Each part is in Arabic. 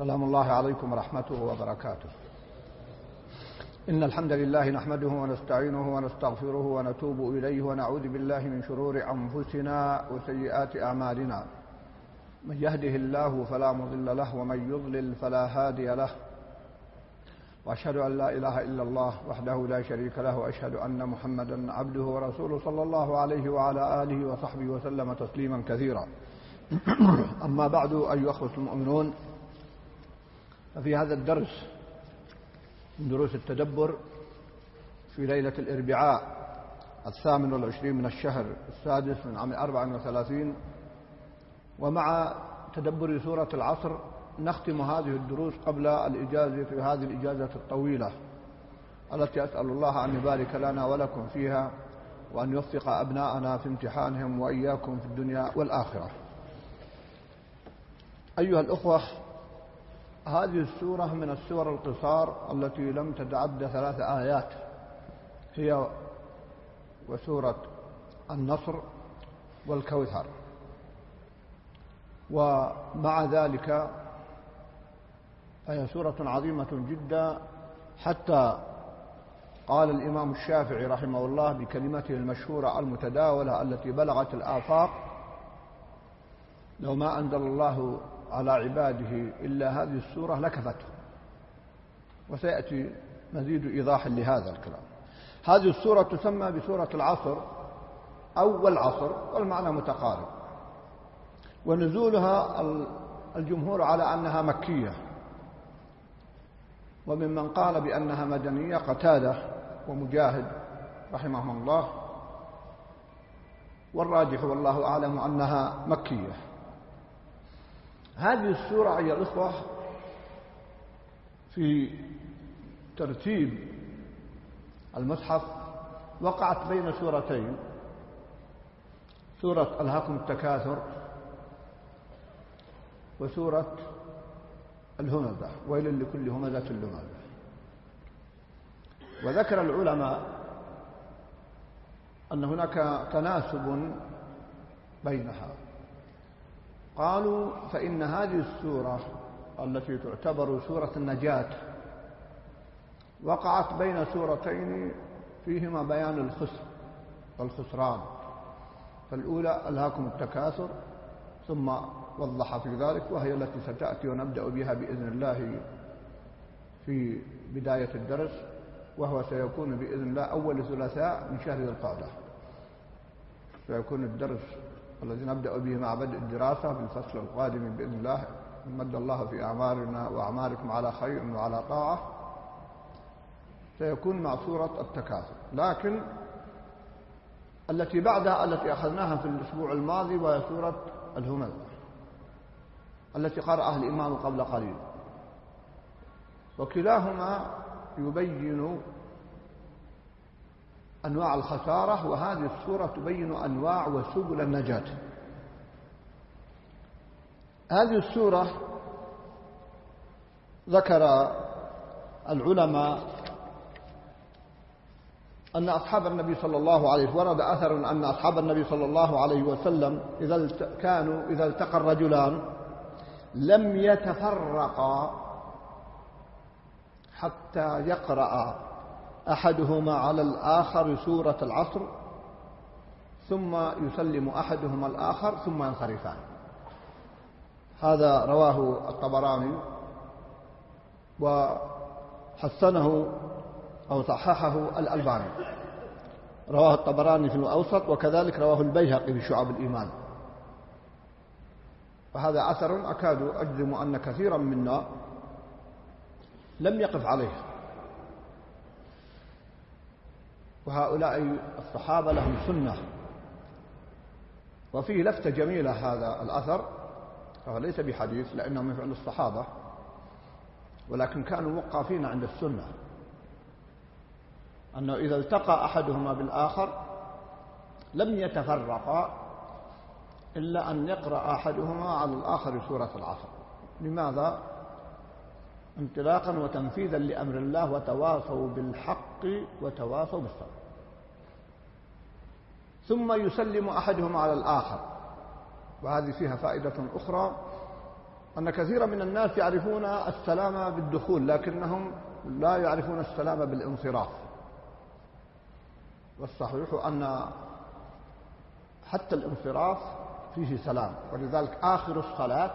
سلام الله عليكم ورحمته وبركاته. إن الحمد لله نحمده ونستعينه ونستغفره ونتوب إليه ونعوذ بالله من شرور أنفسنا وسيئات أعمالنا. من يهده الله فلا مضل له ومن يضلل فلا هادي له، وأشهد أن لا إله إلا الله وحده لا شريك له، وأشهد أن محمدا عبده ورسوله صلى الله عليه وعلى آله وصحبه وسلم تسليما كثيرا. أما بعد، أيها الأخوة المؤمنون، ففي هذا الدرس من دروس التدبر في ليلة الأربعاء 28 من الشهر السادس من عام 34، ومع تدبر سورة العصر نختم هذه الدروس قبل الإجازة في هذه الإجازة الطويلة التي أسأل الله أن يبارك لنا ولكم فيها، وأن يوفق أبناءنا في امتحانهم وإياكم في الدنيا والآخرة. أيها الأخوة، هذه السورة من السور القصار التي لم تتعدى 3 آيات، هي وسورة النصر والكوثر، ومع ذلك فهي سورة عظيمة جدا، حتى قال الإمام الشافعي رحمه الله بكلمته المشهورة المتداولة التي بلغت الآفاق: لو ما أنزل الله على عباده إلا هذه السورة لكفته. وسيأتي مزيد إيضاح لهذا الكلام. هذه السورة تسمى بسورة العصر أو العصر، والمعنى متقارب. ونزولها الجمهور على أنها مكية، وممن قال بأنها مدنية قتادة ومجاهد رحمهم الله، والراجح والله أعلم أنها مكية. هذه السورة أيها الإخوة في ترتيب المصحف وقعت بين سورتين: سورة ألهاكم التكاثر وسورة الهمزة، ويل لكل همزة لمزة. وذكر العلماء أن هناك تناسب بينها. قالوا فإن هذه السورة التي تعتبر سورة النجاة وقعت بين سورتين فيهما بيان الخسر والخسران، فالأولى ألهاكم التكاثر، ثم وضح في ذلك، وهي التي ستأتي ونبدأ بها بإذن الله في بداية الدرس، وهو سيكون بإذن الله أول ثلاثاء من شهر ذي القعدة. سيكون الدرس الذي نبدأ به مع بدء الدراسة في الفصل القادم بإذن الله، مد الله في أعمارنا وأعماركم على خير وعلى طاعة، سيكون مع سورة التكاثر. لكن التي بعدها التي أخذناها في الأسبوع الماضي وهي سورة الهمزة التي قرأها الإمام قبل قليل، وكلاهما يبين أنواع الخسارة، وهذه السورة تبين أنواع وسبل النجاة. هذه السورة ذكر العلماء أن أصحاب النبي صلى الله عليه وسلم، ورد أثر أن أصحاب النبي صلى الله عليه وسلم إذا التقى الرجلان لم يتفرقا حتى يقرأ أحدهما على الآخر سورة العصر، ثم يسلم أحدهما الآخر ثم ينصرفان. هذا رواه الطبراني وحسنه أو صححه الألباني. رواه الطبراني في الأوسط، وكذلك رواه البيهقي في شعب الإيمان. وهذا أثر أكاد أجزم أن كثيرا منا لم يقف عليه، وهؤلاء الصحابة لهم سنة. وفيه لفتة جميلة هذا الأثر، فهو ليس بحديث لأنه من فعل الصحابة، ولكن كانوا وقافين عند السنة، أنه إذا التقى أحدهما بالآخر لم يتفرقا إلا أن يقرأ أحدهما على الآخر سورة العصر. لماذا؟ انطلاقا وتنفيذا لأمر الله: وتواصوا بالحق وتواصوا بالصبر. ثم يسلم أحدهما على الآخر، وهذه فيها فائدة أخرى، أن كثيرا من الناس يعرفون السلام بالدخول لكنهم لا يعرفون السلام بالانصراف. والصحيح أن حتى الانصراف فيه سلام، ولذلك آخر الصلاة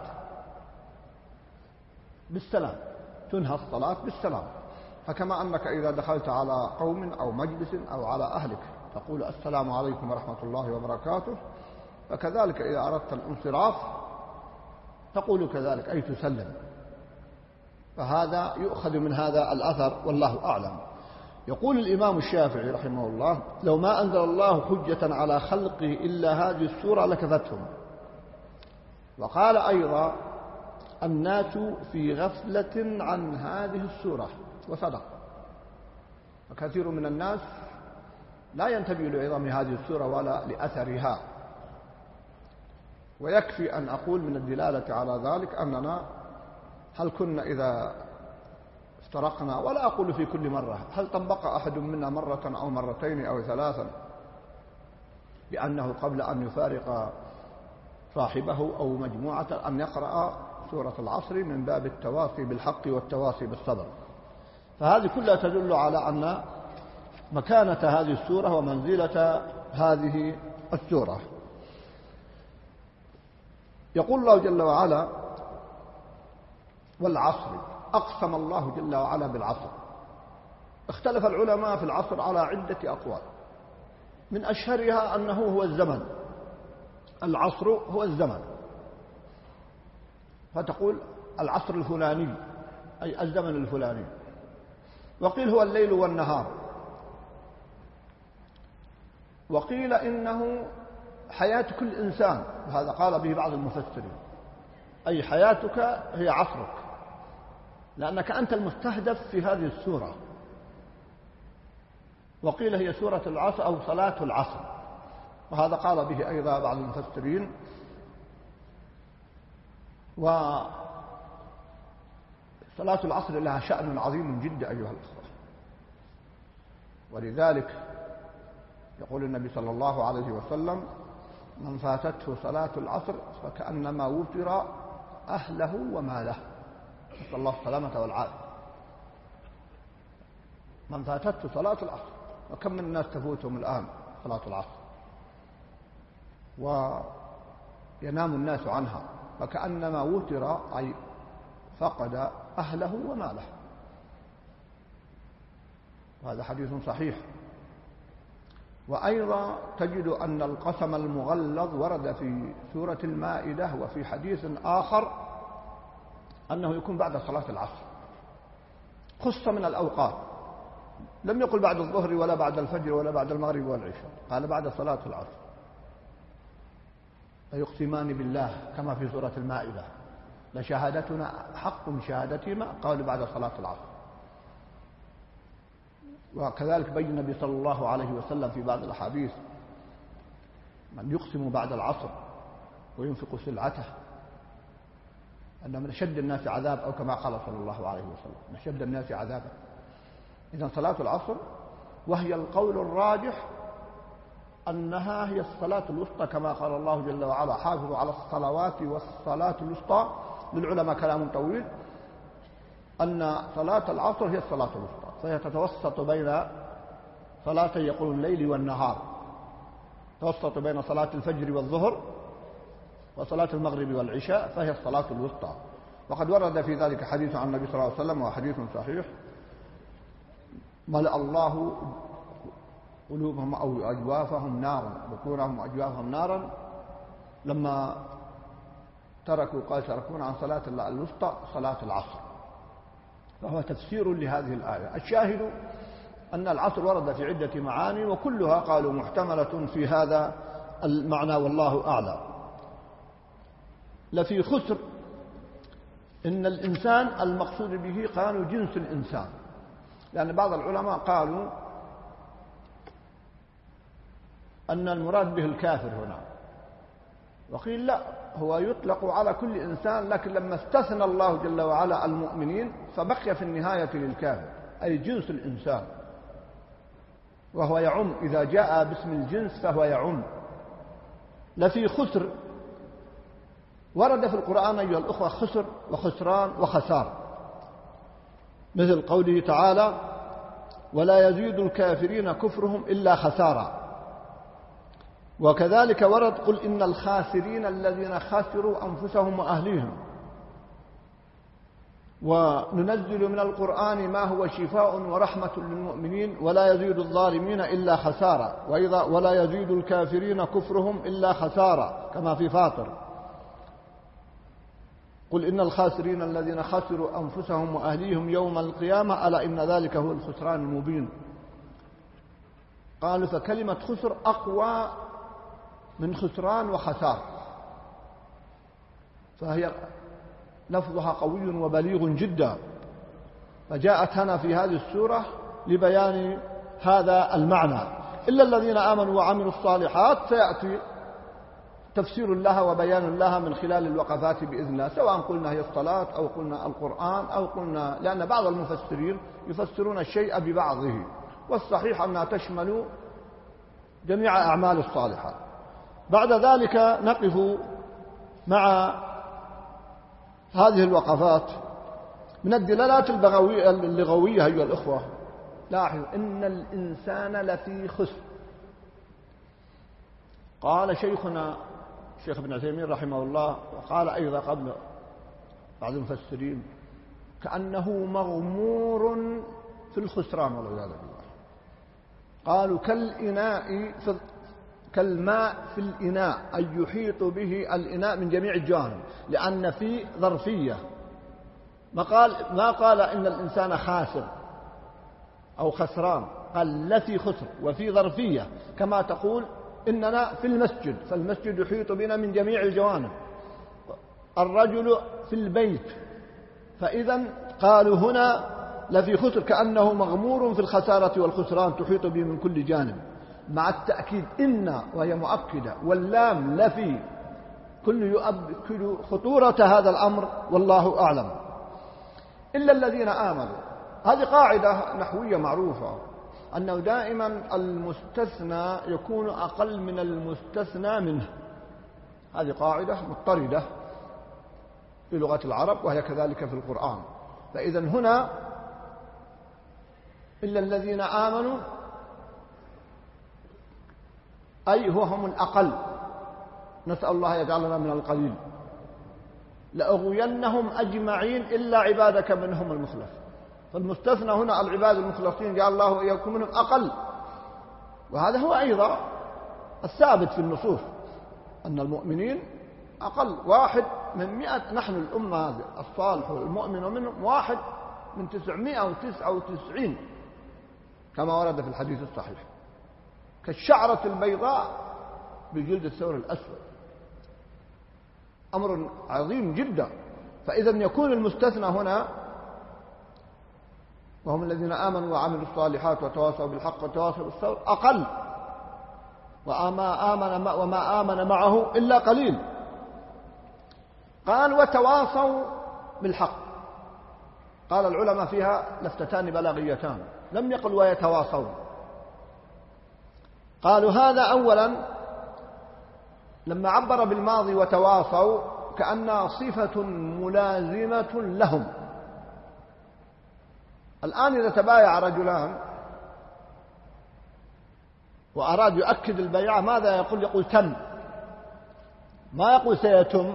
بالسلام، تنهى الصلاة بالسلام. فكما أنك إذا دخلت على قوم أو مجلس أو على أهلك تقول السلام عليكم ورحمة الله وبركاته، فكذلك إذا أردت الانصراف تقول كذلك، أي تسلم. فهذا يؤخذ من هذا الأثر والله أعلم. يقول الإمام الشافعي رحمه الله: لو ما أنزل الله حجة على خلقه إلا هذه السورة لكفتهم. وقال أيضا: الناس في غفلة عن هذه السورة، وصدق. وكثير من الناس لا ينتبه لعظم هذه السورة ولا لأثرها. ويكفي أن أقول من الدلالة على ذلك أننا هل كنا إذا افترقنا، ولا أقول في كل مرة، هل طبق أحد منا مرة أو مرتين أو ثلاثا بأنه قبل أن يفارق صاحبه أو مجموعة أن يقرأ سورة العصر من باب التواصي بالحق والتواصي بالصبر؟ فهذه كلها تدل على أن مكانة هذه السورة ومنزلة هذه السورة. يقول الله جل وعلا: والعصر، أقسم الله جل وعلا بالعصر. اختلف العلماء في العصر على عدة أقوال، من أشهرها أنه هو الزمن، العصر هو الزمن، فتقول العصر الفلاني أي الزمن الفلاني. وقيل هو الليل والنهار، وقيل إنه حياة كل إنسان، وهذا قال به بعض المفسرين، أي حياتك هي عصرك، لأنك أنت المستهدف في هذه السورة. وقيل هي سورة العصر أو صلاة العصر، وهذا قال به أيضا بعض المفسرين. وصلاة العصر لها شأن عظيم جدا أيها الأخوة، ولذلك يقول النبي صلى الله عليه وسلم: من فاتته صلاة العصر فكأنما وتر أهله وماله. نسأل الله السلامة والعافية. من فاتته صلاة العصر، وكم من الناس تفوتهم الآن صلاة العصر وينام الناس عنها، فكأنما وتر أي فقد أهله وماله. وهذا حديث صحيح. وأيضا تجد أن القسم المغلظ ورد في سورة المائدة وفي حديث آخر أنه يكون بعد صلاة العصر، خص من الأوقات، لم يقل بعد الظهر ولا بعد الفجر ولا بعد المغرب والعشاء، قال بعد صلاة العصر. فيقسمان بالله كما في سورة المائدة: لشهادتنا حق من شهادتهما، قالوا بعد صلاة العصر. وكذلك بين النبي صلى الله عليه وسلم في بعض الأحاديث: من يقسم بعد العصر وينفق سلعته أن من أشد الناس عذاب، أو كما قال صلى الله عليه وسلم: من أشد الناس عذابا. إذن صلاة العصر، وهي القول الراجح أنها هي الصلاة الوسطى، كما قال الله جل وعلا: حافظوا على الصلوات والصلاة الوسطى. للعلماء كلام طويل، أن صلاة العصر هي الصلاة الوسطى، فهي تتوسط بين صلاتي يقول الليل والنهار، توسط بين صلاة الفجر والظهر وصلاة المغرب والعشاء، فهي الصلاة الوسطى. وقد ورد في ذلك حديث عن النبي صلى الله عليه وسلم، وحديث صحيح: ملأ الله قلوبهم أو أجوافهم نارا، بطونهم وأجوافهم نارا، لما تركونا عن صلاة الوسطى صلاة العصر. فهو تفسير لهذه الآية. الشاهد أن العصر ورد في عدة معاني، وكلها قالوا محتملة في هذا المعنى، والله أعلم. لفي خسر، إن الإنسان المقصود به قالوا جنس الإنسان، لأن بعض العلماء قالوا أن المراد به الكافر هنا، وقيل لا، هو يطلق على كل إنسان، لكن لما استثنى الله جل وعلا المؤمنين فبقي في النهاية للكافر، أي جنس الإنسان، وهو يعم، إذا جاء باسم الجنس فهو يعم. لفي خسر، ورد في القرآن أيها الأخوة خسر وخسران وخسار، مثل قوله تعالى: ولا يزيد الكافرين كفرهم إلا خسارا. وكذلك ورد: قل إن الخاسرين الذين خسروا أنفسهم وأهليهم. وننزل من القرآن ما هو شفاء ورحمة للمؤمنين ولا يزيد الظالمين إلا خسارا. ولا يزيد الكافرين كفرهم إلا خسارا، كما في فاطر: قل إن الخاسرين الذين خسروا أنفسهم وأهليهم يوم القيامة ألا إن ذلك هو الخسران المبين. قالوا فكلمة خسر أقوى من خسران وخسار، فهي لفظها قوي وبليغ جدا، فجاءت هنا في هذه السورة لبيان هذا المعنى. إلا الذين آمنوا وعملوا الصالحات سيأتي تفسير لها وبيان لها من خلال الوقفات بإذن الله، سواء قلنا هي الصلاة أو قلنا القرآن أو قلنا، لأن بعض المفسرين يفسرون الشيء ببعضه، والصحيح أنها تشمل جميع أعمال الصالحات. بعد ذلك نقف مع هذه الوقفات من الدلالات اللغوية أيها الأخوة. لاحظوا: إن الإنسان لفي خسر. قال شيخنا الشيخ ابن عثيمين رحمه الله، وقال أيضا قبل بعض المفسرين: كأنه مغمور في الخسران والعياذ بالله. قالوا كالماء في الإناء، أي يحيط به الإناء من جميع الجوانب، لأن في ظرفية. ما قال إن الإنسان خاسر أو خسران، قال لفي خسر، وفي ظرفية، كما تقول إننا في المسجد، فالمسجد يحيط بنا من جميع الجوانب. الرجل في البيت، فإذا قالوا هنا لفي خسر، كأنه مغمور في الخسارة والخسران تحيط به من كل جانب، مع التأكيد إن وهي مؤكدة، واللام لفي، كل يؤكد خطورة هذا الأمر، والله أعلم. إلا الذين آمنوا، هذه قاعدة نحوية معروفة، أنه دائما المستثنى يكون أقل من المستثنى منه. هذه قاعدة مضطردة في لغة العرب، وهي كذلك في القرآن. فإذا هنا إلا الذين آمنوا، أي هم الأقل، نسأل الله يجعلنا من القليل. لأغوينهم أجمعين إلا عبادك منهم المخلص. فالمستثنى هنا العباد المخلصين، جعل الله إياكم منهم أقل. وهذا هو أيضا الثابت في النصوص، أن المؤمنين أقل، 1 من 100. نحن الأمة هذه الصالح والمؤمن منهم 1 من 999، كما ورد في الحديث الصحيح، كالشعرة البيضاء بجلد الثور الأسود. أمر عظيم جدا. فإذا يكون المستثنى هنا وهم الذين آمنوا وعملوا الصالحات وتواصوا بالحق وتواصوا بالصبر أقل، وما آمن معه إلا قليل. قال وتواصوا بالحق. قال العلماء فيها لفتتان بلاغيتان، لم يقل ويتواصوا. قالوا هذا أولا لما عبر بالماضي وتواصوا كأنها صفة ملازمة لهم. الآن إذا تبايع رجلان وأراد يؤكد البيعة، ماذا يقول؟ يقول تم، ما يقول سيتم،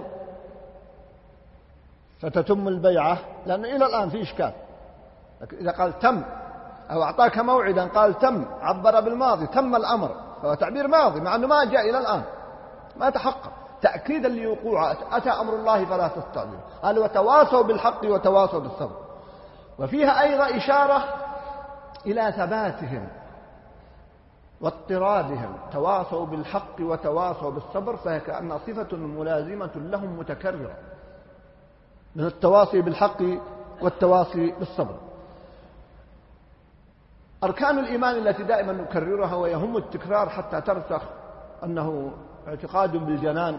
ستتم البيعة، لأنه إلى الآن في إشكال. لكن إذا قال تم أو أعطاك موعدا قال تم، عبر بالماضي، تم الأمر، فهو تعبير ماضي مع أنه ما جاء إلى الآن، ما تحقق، تأكيدا لوقوعه. أتى أمر الله فلا تستعجل. قال وتواصوا بالحق وتواصوا بالصبر. وفيها أيضا إشارة إلى ثباتهم واضطرادهم، تواصوا بالحق وتواصوا بالصبر، فهي كأنها صفة ملازمة لهم متكررة من التواصي بالحق والتواصي بالصبر. أركان الإيمان التي دائما نكررها ويهم التكرار حتى ترسخ، أنه اعتقاد بالجنان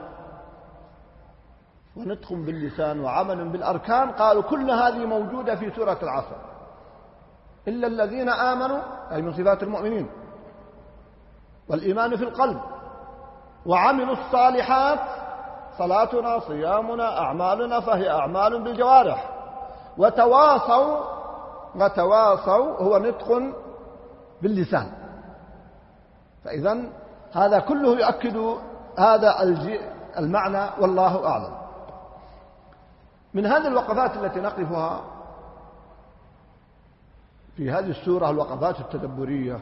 ونطق باللسان وعمل بالأركان. قالوا كل هذه موجودة في سورة العصر. إلا الذين آمنوا، أي من صفات المؤمنين، والإيمان في القلب، وعملوا الصالحات، صلاتنا صيامنا أعمالنا فهي أعمال بالجوارح. وتواصوا هو نطق باللسان. فإذا هذا كله يؤكد هذا المعنى والله أعلم. من هذه الوقفات التي نقفها في هذه السورة الوقفات التدبرية،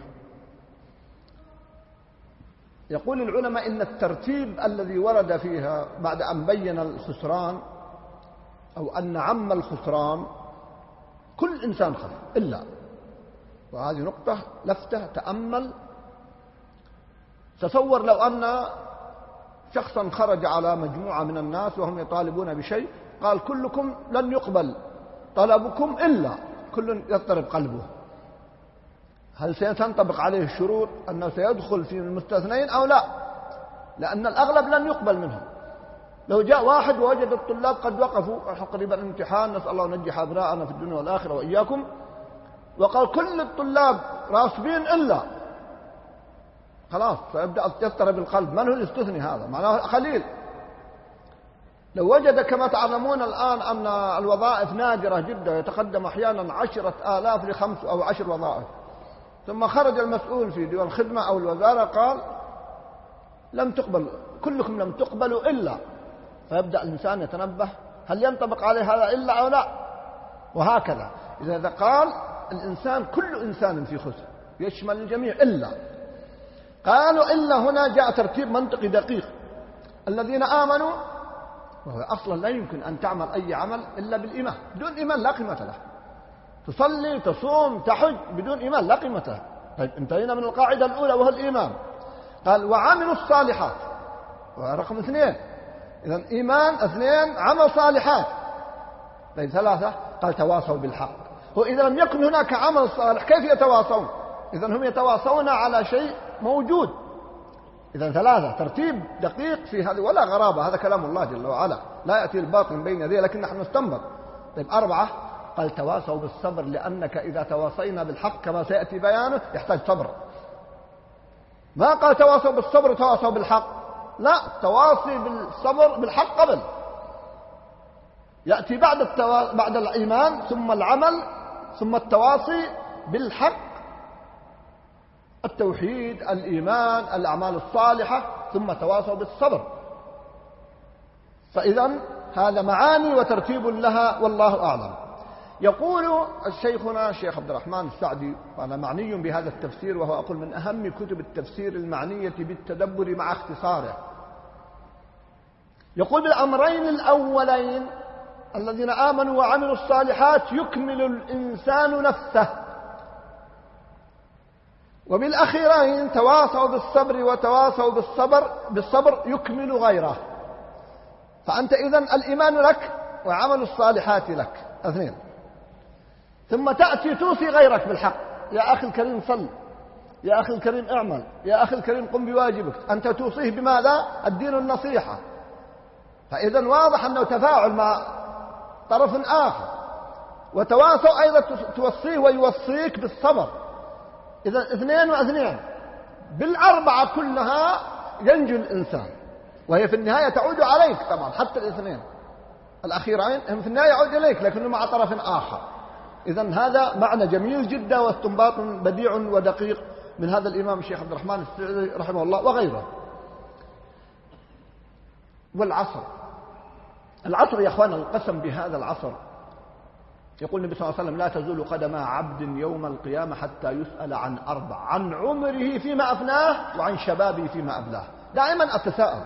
يقول العلماء إن الترتيب الذي ورد فيها بعد أن بين الخسران أو أن عم الخسران كل إنسان خسر إلا، وهذه نقطة لفتة تأمل. تصور لو أن شخصا خرج على مجموعة من الناس وهم يطالبون بشيء، قال كلكم لن يقبل طلبكم إلا، كل يضطرب قلبه. هل سينطبق عليه الشروط أنه سيدخل في المستثنين أو لا؟ لأن الأغلب لن يقبل منهم. لو جاء واحد ووجد الطلاب قد وقفوا قريبا الامتحان، نسأل الله أن ينجح أبناءنا في الدنيا والآخرة وإياكم، وقال كل الطلاب راسبين إلا، خلاص فيبدأ يضطرب القلب. من هو الاستثني؟ هذا معناه قليل. لو وجد كما تعلمون الآن أن الوظائف نادرة جدا، يتقدم أحيانا 10,000 ل5 أو 10 وظائف، ثم خرج المسؤول في ديوان الخدمة أو الوزارة قال لم تقبل، كلكم لم تقبلوا إلا، فيبدأ الإنسان يتنبه هل ينطبق عليه هذا إلا أو لا؟ وهكذا إذا قال الإنسان كل إنسان في خسر يشمل الجميع إلا، قالوا إلا هنا جاء ترتيب منطقي دقيق. الذين آمنوا، وهو أصلا لا يمكن أن تعمل أي عمل إلا بالإيمان، بدون إيمان لا قيمة له. تصلي تصوم تحج بدون إيمان لا قيمة له. طيب انتهينا من القاعدة الأولى وهو الإيمان. قال وعملوا الصالحات، رقم 2. إذن إيمان 2 عمل صالحات. طيب 3 قال تواصوا بالحق. هو إذا لم يكن هناك عمل صالح كيف يتواصون؟ إذن هم يتواصون على شيء موجود. إذن 3 ترتيب دقيق في هذا ولا غرابة، هذا كلام الله جل وعلا لا يأتي الباطل من بين يديه، لكن نحن نستنبط. طيب 4 قال تواصوا بالصبر، لأنك إذا تواصينا بالحق كما سيأتي بيانه يحتاج صبر. ما قال تواصوا بالصبر تواصوا بالحق، لا، تواصي بالصبر بالحق قبل، يأتي بعد الإيمان ثم العمل ثم التواصي بالحق، التوحيد الإيمان الأعمال الصالحة، ثم تواصوا بالصبر. فإذا هذا معاني وترتيب لها والله أعلم. يقول الشيخنا الشيخ عبد الرحمن السعدي، وأنا معني بهذا التفسير وهو أقول من أهم كتب التفسير المعنية بالتدبر مع اختصاره، يقول بالأمرين الأولين الذين آمنوا وعملوا الصالحات يكمل الإنسان نفسه، وبالأخيرين تواصوا بالصبر وتواصوا بالصبر يكمل غيره. فأنت إذن الإيمان لك وعمل الصالحات لك 2، ثم تأتي توصي غيرك بالحق، يا أخي الكريم صل، يا أخي الكريم اعمل، يا أخي الكريم قم بواجبك، أنت توصيه بماذا؟ الدين النصيحة. فإذا واضح أنه تفاعل مع طرف آخر، وتواصوا أيضا توصيه ويوصيك بالصبر. إذا 2 و2 بالأربعة كلها ينجو الإنسان، وهي في النهاية تعود عليك طبعا، حتى 2 الأخيرين هم في النهاية يعود إليك لكنه مع طرف آخر. إذا هذا معنى جميل جدا واستنباط بديع ودقيق من هذا الإمام الشيخ عبد الرحمن السعدي رحمه الله وغيره. والعصر، العصر يا أخوان القسم بهذا العصر، يقول النبي صلى الله عليه وسلم لا تزول قدم عبد يوم القيامة حتى يسأل عن 4، عن عمره فيما أفناه وعن شبابه فيما أبلاه. دائما أتساءل،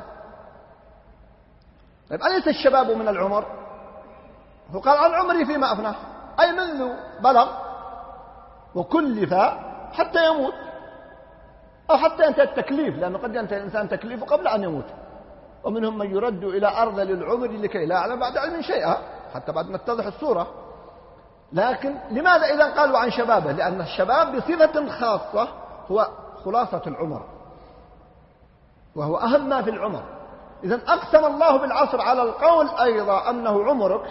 طيب أليس الشباب من العمر؟ هو قال عن عمره فيما أفناه، أي منذ بلغ وكلف حتى يموت، أو حتى ينتهي التكليف، لأنه قد ينتهي الإنسان تكليفه قبل أن يموت. ومنهم من يرد إلى أرض للعمر لكي لا يعلم بعد علم شيئا، حتى بعد ما تتضح الصورة. لكن لماذا إذا قالوا عن شبابه؟ لأن الشباب بصفة خاصة هو خلاصة العمر، وهو أهم ما في العمر. إذن أقسم الله بالعصر على القول أيضا أنه عمرك،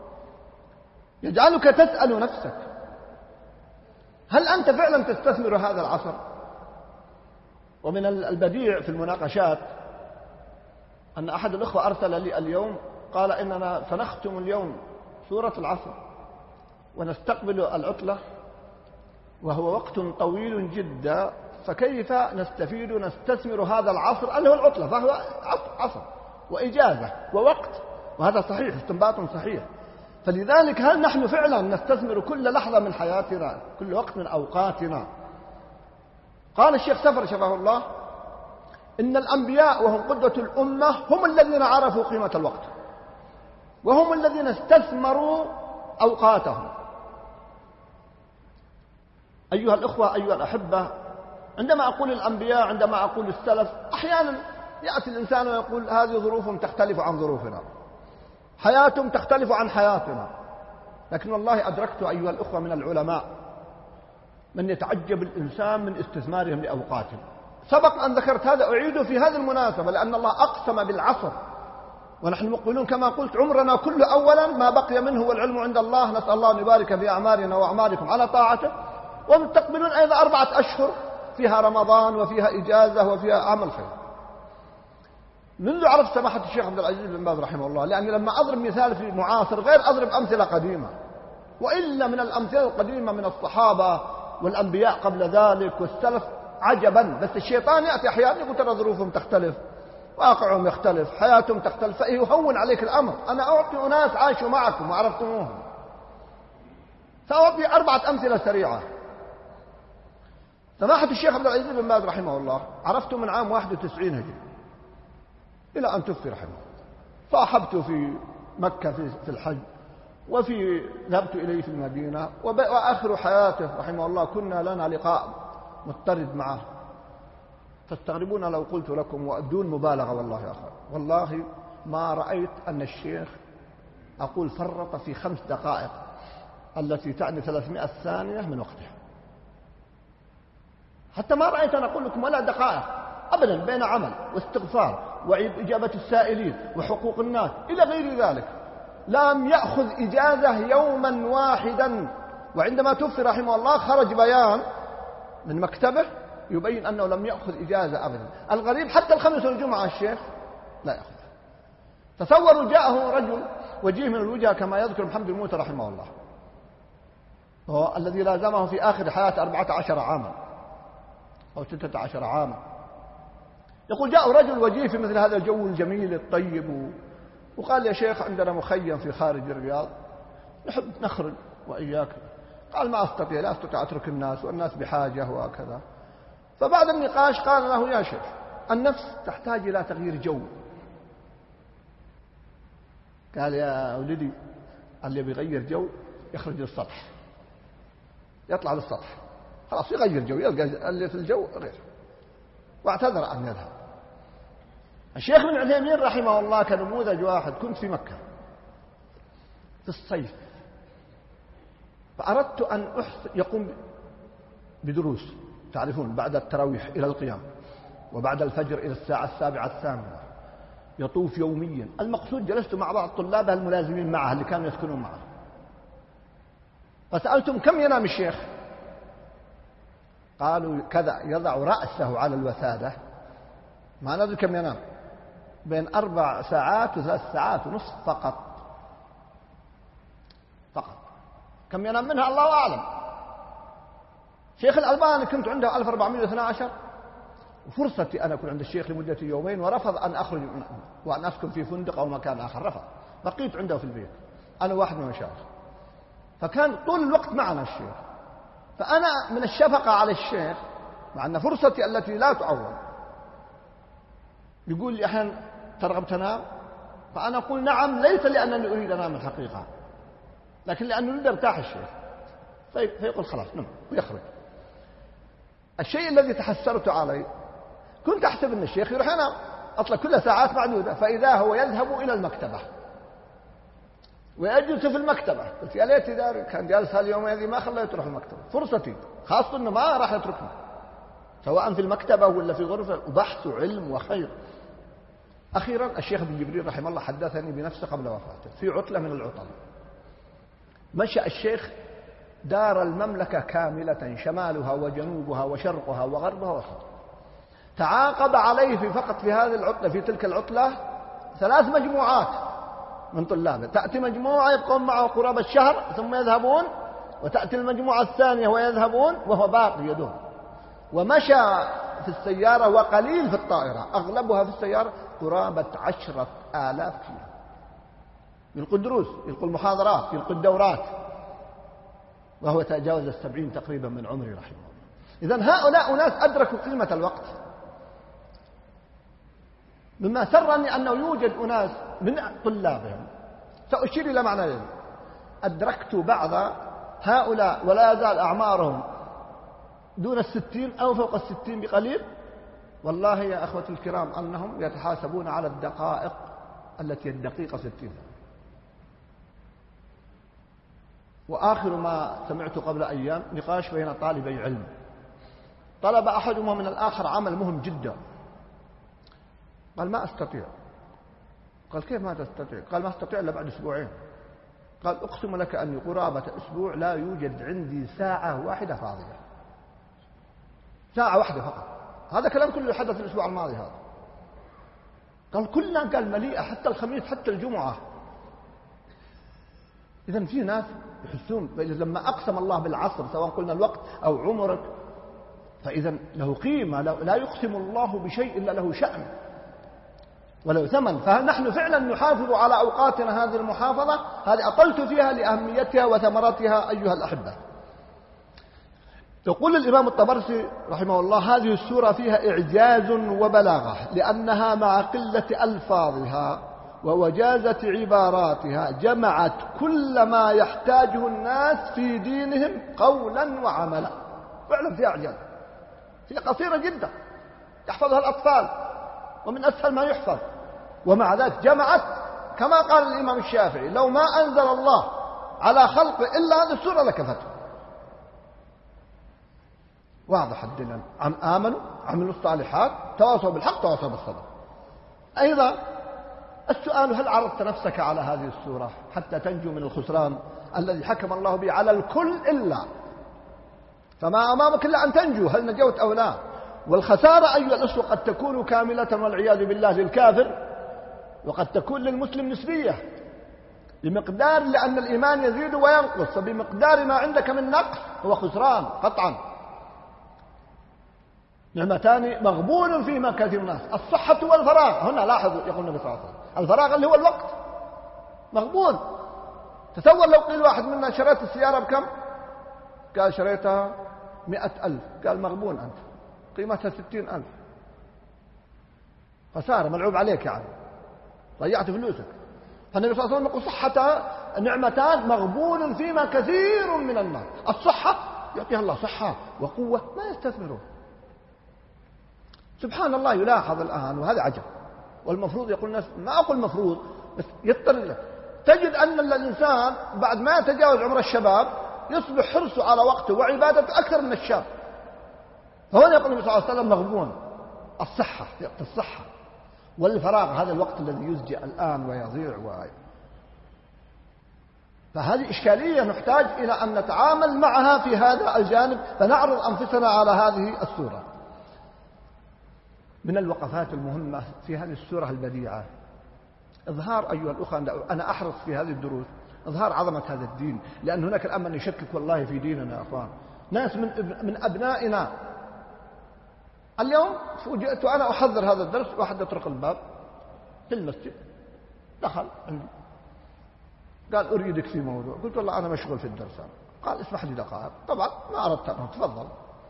يجعلك تسأل نفسك هل أنت فعلا تستثمر هذا العصر؟ ومن البديع في المناقشات أن أحد الأخوة أرسل لي اليوم قال إننا سنختم اليوم سورة العصر ونستقبل العطلة وهو وقت طويل جدا، فكيف نستفيد ونستثمر هذا العصر اللي هو العطلة، فهو عصر وإجازة ووقت، وهذا صحيح، استنباط صحيح. فلذلك هل نحن فعلا نستثمر كل لحظة من حياتنا، كل وقت من أوقاتنا؟ قال الشيخ سفر شفاه الله إن الأنبياء وهم قدوة الأمة هم الذين عرفوا قيمة الوقت، وهم الذين استثمروا أوقاتهم. أيها الأخوة أيها الأحبة، عندما أقول الأنبياء، عندما أقول السلف، أحيانا يأتي الإنسان ويقول هذه ظروفهم تختلف عن ظروفنا، حياتهم تختلف عن حياتنا. لكن والله أدركت أيها الأخوة من العلماء من يتعجب الإنسان من استثمارهم لأوقاتهم. سبق أن ذكرت هذا، أعيده في هذه المناسبة، لأن الله أقسم بالعصر ونحن مقبلون كما قلت عمرنا كله أولا ما بقي منه والعلم عند الله، نسأل الله أن يبارك في أعمارنا وأعماركم على طاعته، ومستقبلون أيضا 4 أشهر فيها رمضان وفيها إجازة وفيها عمل خير. منذ عرفت سماحة الشيخ عبد العزيز بن باز رحمه الله، لأني لما أضرب مثال في معاصر غير أضرب أمثلة قديمة، وإلا من الأمثلة القديمة من الصحابة والأنبياء قبل ذلك والسلف عجبا. بس الشيطان يأتي أحيانا يقول ترى ظروفهم تختلف، واقعهم يختلف، حياتهم تختلف، فيهون عليك الأمر. أنا أعطي أناس عاشوا معكم وعرفتموهم، سأعطي 4 أمثلة سريعة. سماحة الشيخ عبد العزيز بن باز رحمه الله عرفته من عام 91 هجري إلى أن توفي رحمه الله. صاحبته في مكة في الحج، وفي ذهبت إليه في المدينة، وآخر حياته رحمه الله كنا لنا لقاء مضطرد معه. تستغربون لو قلت لكم ودون مبالغة والله يا أخي، والله ما رأيت أن الشيخ أقول فرط في 5 دقائق التي تعني 300 ثانية من وقته. حتى ما رأيت أن أقول لكم ولا دقائق أبدا، بين عمل واستغفار وإجابة السائلين وحقوق الناس إلى غير ذلك. لم يأخذ إجازة يوما واحدا. وعندما توفي رحمه الله خرج بيان من مكتبه يبين أنه لم يأخذ إجازة أبدا. الغريب حتى الخميس والجمعة الشيخ لا يأخذ. تصوروا جاءه رجل وجيه من الوجهة كما يذكر محمد الموتى رحمه الله، هو الذي لازمه في آخر حياته 14 عاما أو 16 عاما. يقول جاء رجل وجيه في مثل هذا الجو الجميل الطيب وقال يا شيخ عندنا مخيم في خارج الرياض نحب نخرج وإياك. قال ما أستطيع، لا أستطيع أترك الناس والناس بحاجة وكذا. فبعد النقاش قال له يا شيخ النفس تحتاج إلى تغيير جو. قال يا ولدي اللي بيغير جو يخرج للسطح، يطلع للسطح خلاص يغير جو، يلقى اللي في الجو غير. واعتذر أن يذهب. الشيخ ابن عثيمين رحمه الله كنموذج واحد. كنت في مكة في الصيف، فأردت أن يقوم بدروس، تعرفون بعد التراويح إلى القيام، وبعد الفجر إلى الساعة 7:08 يطوف يوميا. المقصود جلست مع بعض طلابه الملازمين معه اللي كانوا يسكنون معه، فسألتم كم ينام الشيخ؟ قالوا كذا، يضع رأسه على الوسادة، ما ندري كم ينام، بين 4 ساعات و3 ساعات ونصف فقط. كم ينام منها الله أعلم. شيخ الألباني كنت عنده 1412، وفرصتي أنا أكون عند الشيخ لمدة يومين، ورفض أن أخرج وأن أسكن في فندق أو مكان آخر، رفض. بقيت عنده في البيت أنا واحد من المشايخ، فكان طول الوقت معنا الشيخ. فأنا من الشفقة على الشيخ، مع أن فرصتي التي لا تعوض، يقول لي أحيانا ترغب تنام؟ فأنا أقول نعم، ليس لأنني أريد أنام الحقيقة، لكن لأنه يريد يرتاح الشيخ. فيقول خلاص نم ويخرج. الشيء الذي تحسرت عليه كنت أحسب أن الشيخ يروح ينام، أطلع كل ساعات معدودة، فإذا هو يذهب إلى المكتبة ويجلس في المكتبة. قلت يا ليت إذا كان جالس هاليوم هذه ما خليته يروح المكتبة، فرصتي، خاصة أنه ما راح يتركني سواء في المكتبة ولا في غرفة، وبحث وعلم وخير. أخيرا الشيخ ابن جبريل رحمه الله حدثني بنفسه قبل وفاته في عطلة من العطل. مشى الشيخ دار المملكة كاملة، شمالها وجنوبها وشرقها وغربها وسطها. تعاقب عليه فقط في هذه العطلة، في تلك العطلة 3 مجموعات من طلابه، تأتي مجموعة يبقون معه قرابة الشهر ثم يذهبون، وتأتي المجموعة الثانية ويذهبون وهو باقي يدوم. ومشى في السيارة وقليل في الطائرة، أغلبها في السيارة قرابة 10,000 كيلو. يلقوا الدروس، يلقوا المحاضرات، يلقوا الدورات، وهو تجاوز 70 تقريبا من عمره رحمه الله. إذن هؤلاء أناس أدركوا قيمة الوقت. مما سرني أنه يوجد أناس من طلابهم، سأشير إلى معنى ذلك، أدركت بعض هؤلاء ولا يزال أعمارهم دون 60 أو فوق 60 بقليل، والله يا أخوة الكرام أنهم يتحاسبون على الدقائق التي الدقيقة 60. وآخر ما سمعت قبل أيام نقاش بين طالبي علم، طلب أحدهما من الآخر عمل مهم جدا، قال ما أستطيع. قال كيف ما تستطيع؟ قال ما أستطيع إلا بعد 2 أسبوع. قال أقسم لك أني قرابة 1 أسبوع لا يوجد عندي ساعة واحدة فاضية، ساعة واحدة فقط. هذا كلام كله حدث الأسبوع الماضي هذا. قال كلنا قال مليئة، حتى الخميس حتى الجمعة. إذن في ناس يحسون، لما أقسم الله بالعصر سواء قلنا الوقت أو عمرك، فإذا له قيمة، لا يقسم الله بشيء إلا له شأن ولو ثمن. فنحن فعلا نحافظ على أوقاتنا هذه المحافظة، هذه أطلت فيها لأهميتها وثمرتها أيها الأحبة. يقول الإمام الطبرسي رحمه الله هذه السورة فيها إعجاز وبلاغة، لأنها مع قلة ألفاظها ووجازة عباراتها جمعت كل ما يحتاجه الناس في دينهم قولا وعملا. فعلا فيها إعجاز، هي قصيرة جدا يحفظها الأطفال ومن أسهل ما يحفظ، ومع ذلك جمعت كما قال الإمام الشافعي لو ما أنزل الله على خلق إلا هذه السورة لكفته. واضح الدليل، آمنوا عملوا الصالحات تواصوا بالحق تواصوا بالصبر. أيضا السؤال هل عرضت نفسك على هذه السورة حتى تنجو من الخسران الذي حكم الله به على الكل إلا، فما أمامك إلا أن تنجو، هل نجوت أو لا؟ والخسارة أيها الأخوة قد تكون كاملة والعياذ بالله للكافر، وقد تكون للمسلم نسبية بمقدار، لأن الإيمان يزيد وينقص، فبمقدار ما عندك من نقص هو خسران قطعا. نعمتان مغبون فيما كثير الناس، الصحة والفراغ. هنا لاحظوا يقول النبي صلى الله عليه وسلم الفراغ اللي هو الوقت مغبون. تصور لو قيل واحد منا شريت السيارة بكم؟ قال شريتها 100,000. قال مغبون أنت، قيمتها 60,000. خسارة، ملعوب عليك يعني، ضيعت فلوسك. فالنبي صلى الله عليه وسلم يقول صحة نعمتان مغبون فيما كثير من الناس. الصحة يعطيها الله صحة وقوة ما يستثمرون. سبحان الله يلاحظ الآن، وهذا عجب. والمفروض يقول الناس، ما أقول مفروض بس يضطر له، تجد أن الإنسان بعد ما يتجاوز عمر الشباب يصبح حرصه على وقته وعبادته أكثر من الشاب. فهنا يقول النبي صلى الله عليه وسلم مغبون الصحة، يعطي الصحة والفراغ، هذا الوقت الذي يزجع الآن ويضيع فهذه إشكالية نحتاج إلى أن نتعامل معها في هذا الجانب، فنعرض أنفسنا على هذه السورة. من الوقفات المهمة في هذه السورة البديعة إظهار أيها الأخوة، أنا أحرص في هذه الدروس إظهار عظمة هذا الدين، لأن هناك الآن من يشكك والله في ديننا يا أخوان. ناس من أبنائنا اليوم فوجئت وأنا أحضر هذا الدرس، واحد يطرق الباب في المسجد، دخل عندي قال أريدك في موضوع. قلت والله أنا مشغول في الدرس. قال اسمح لي دقائق. طبعا ما أردت أن تفضل.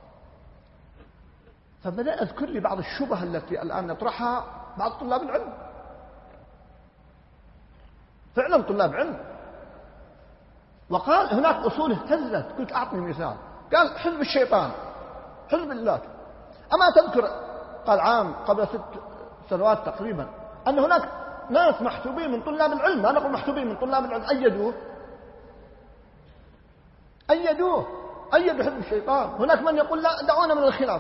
فبدأ أذكر لي بعض الشبه التي الآن نطرحها بعض طلاب العلم، فعلا طلاب علم. وقال هناك أصول اهتزت. قلت أعطني مثال. قال حزب الشيطان، حزب الله. أما تذكر قال عام قبل 6 سنوات تقريبا أن هناك ناس محسوبين من طلاب العلم، أنا أقول محسوبين من طلاب العلم، أيدوه حزب الشيطان. هناك من يقول لا دعونا من الخلاف.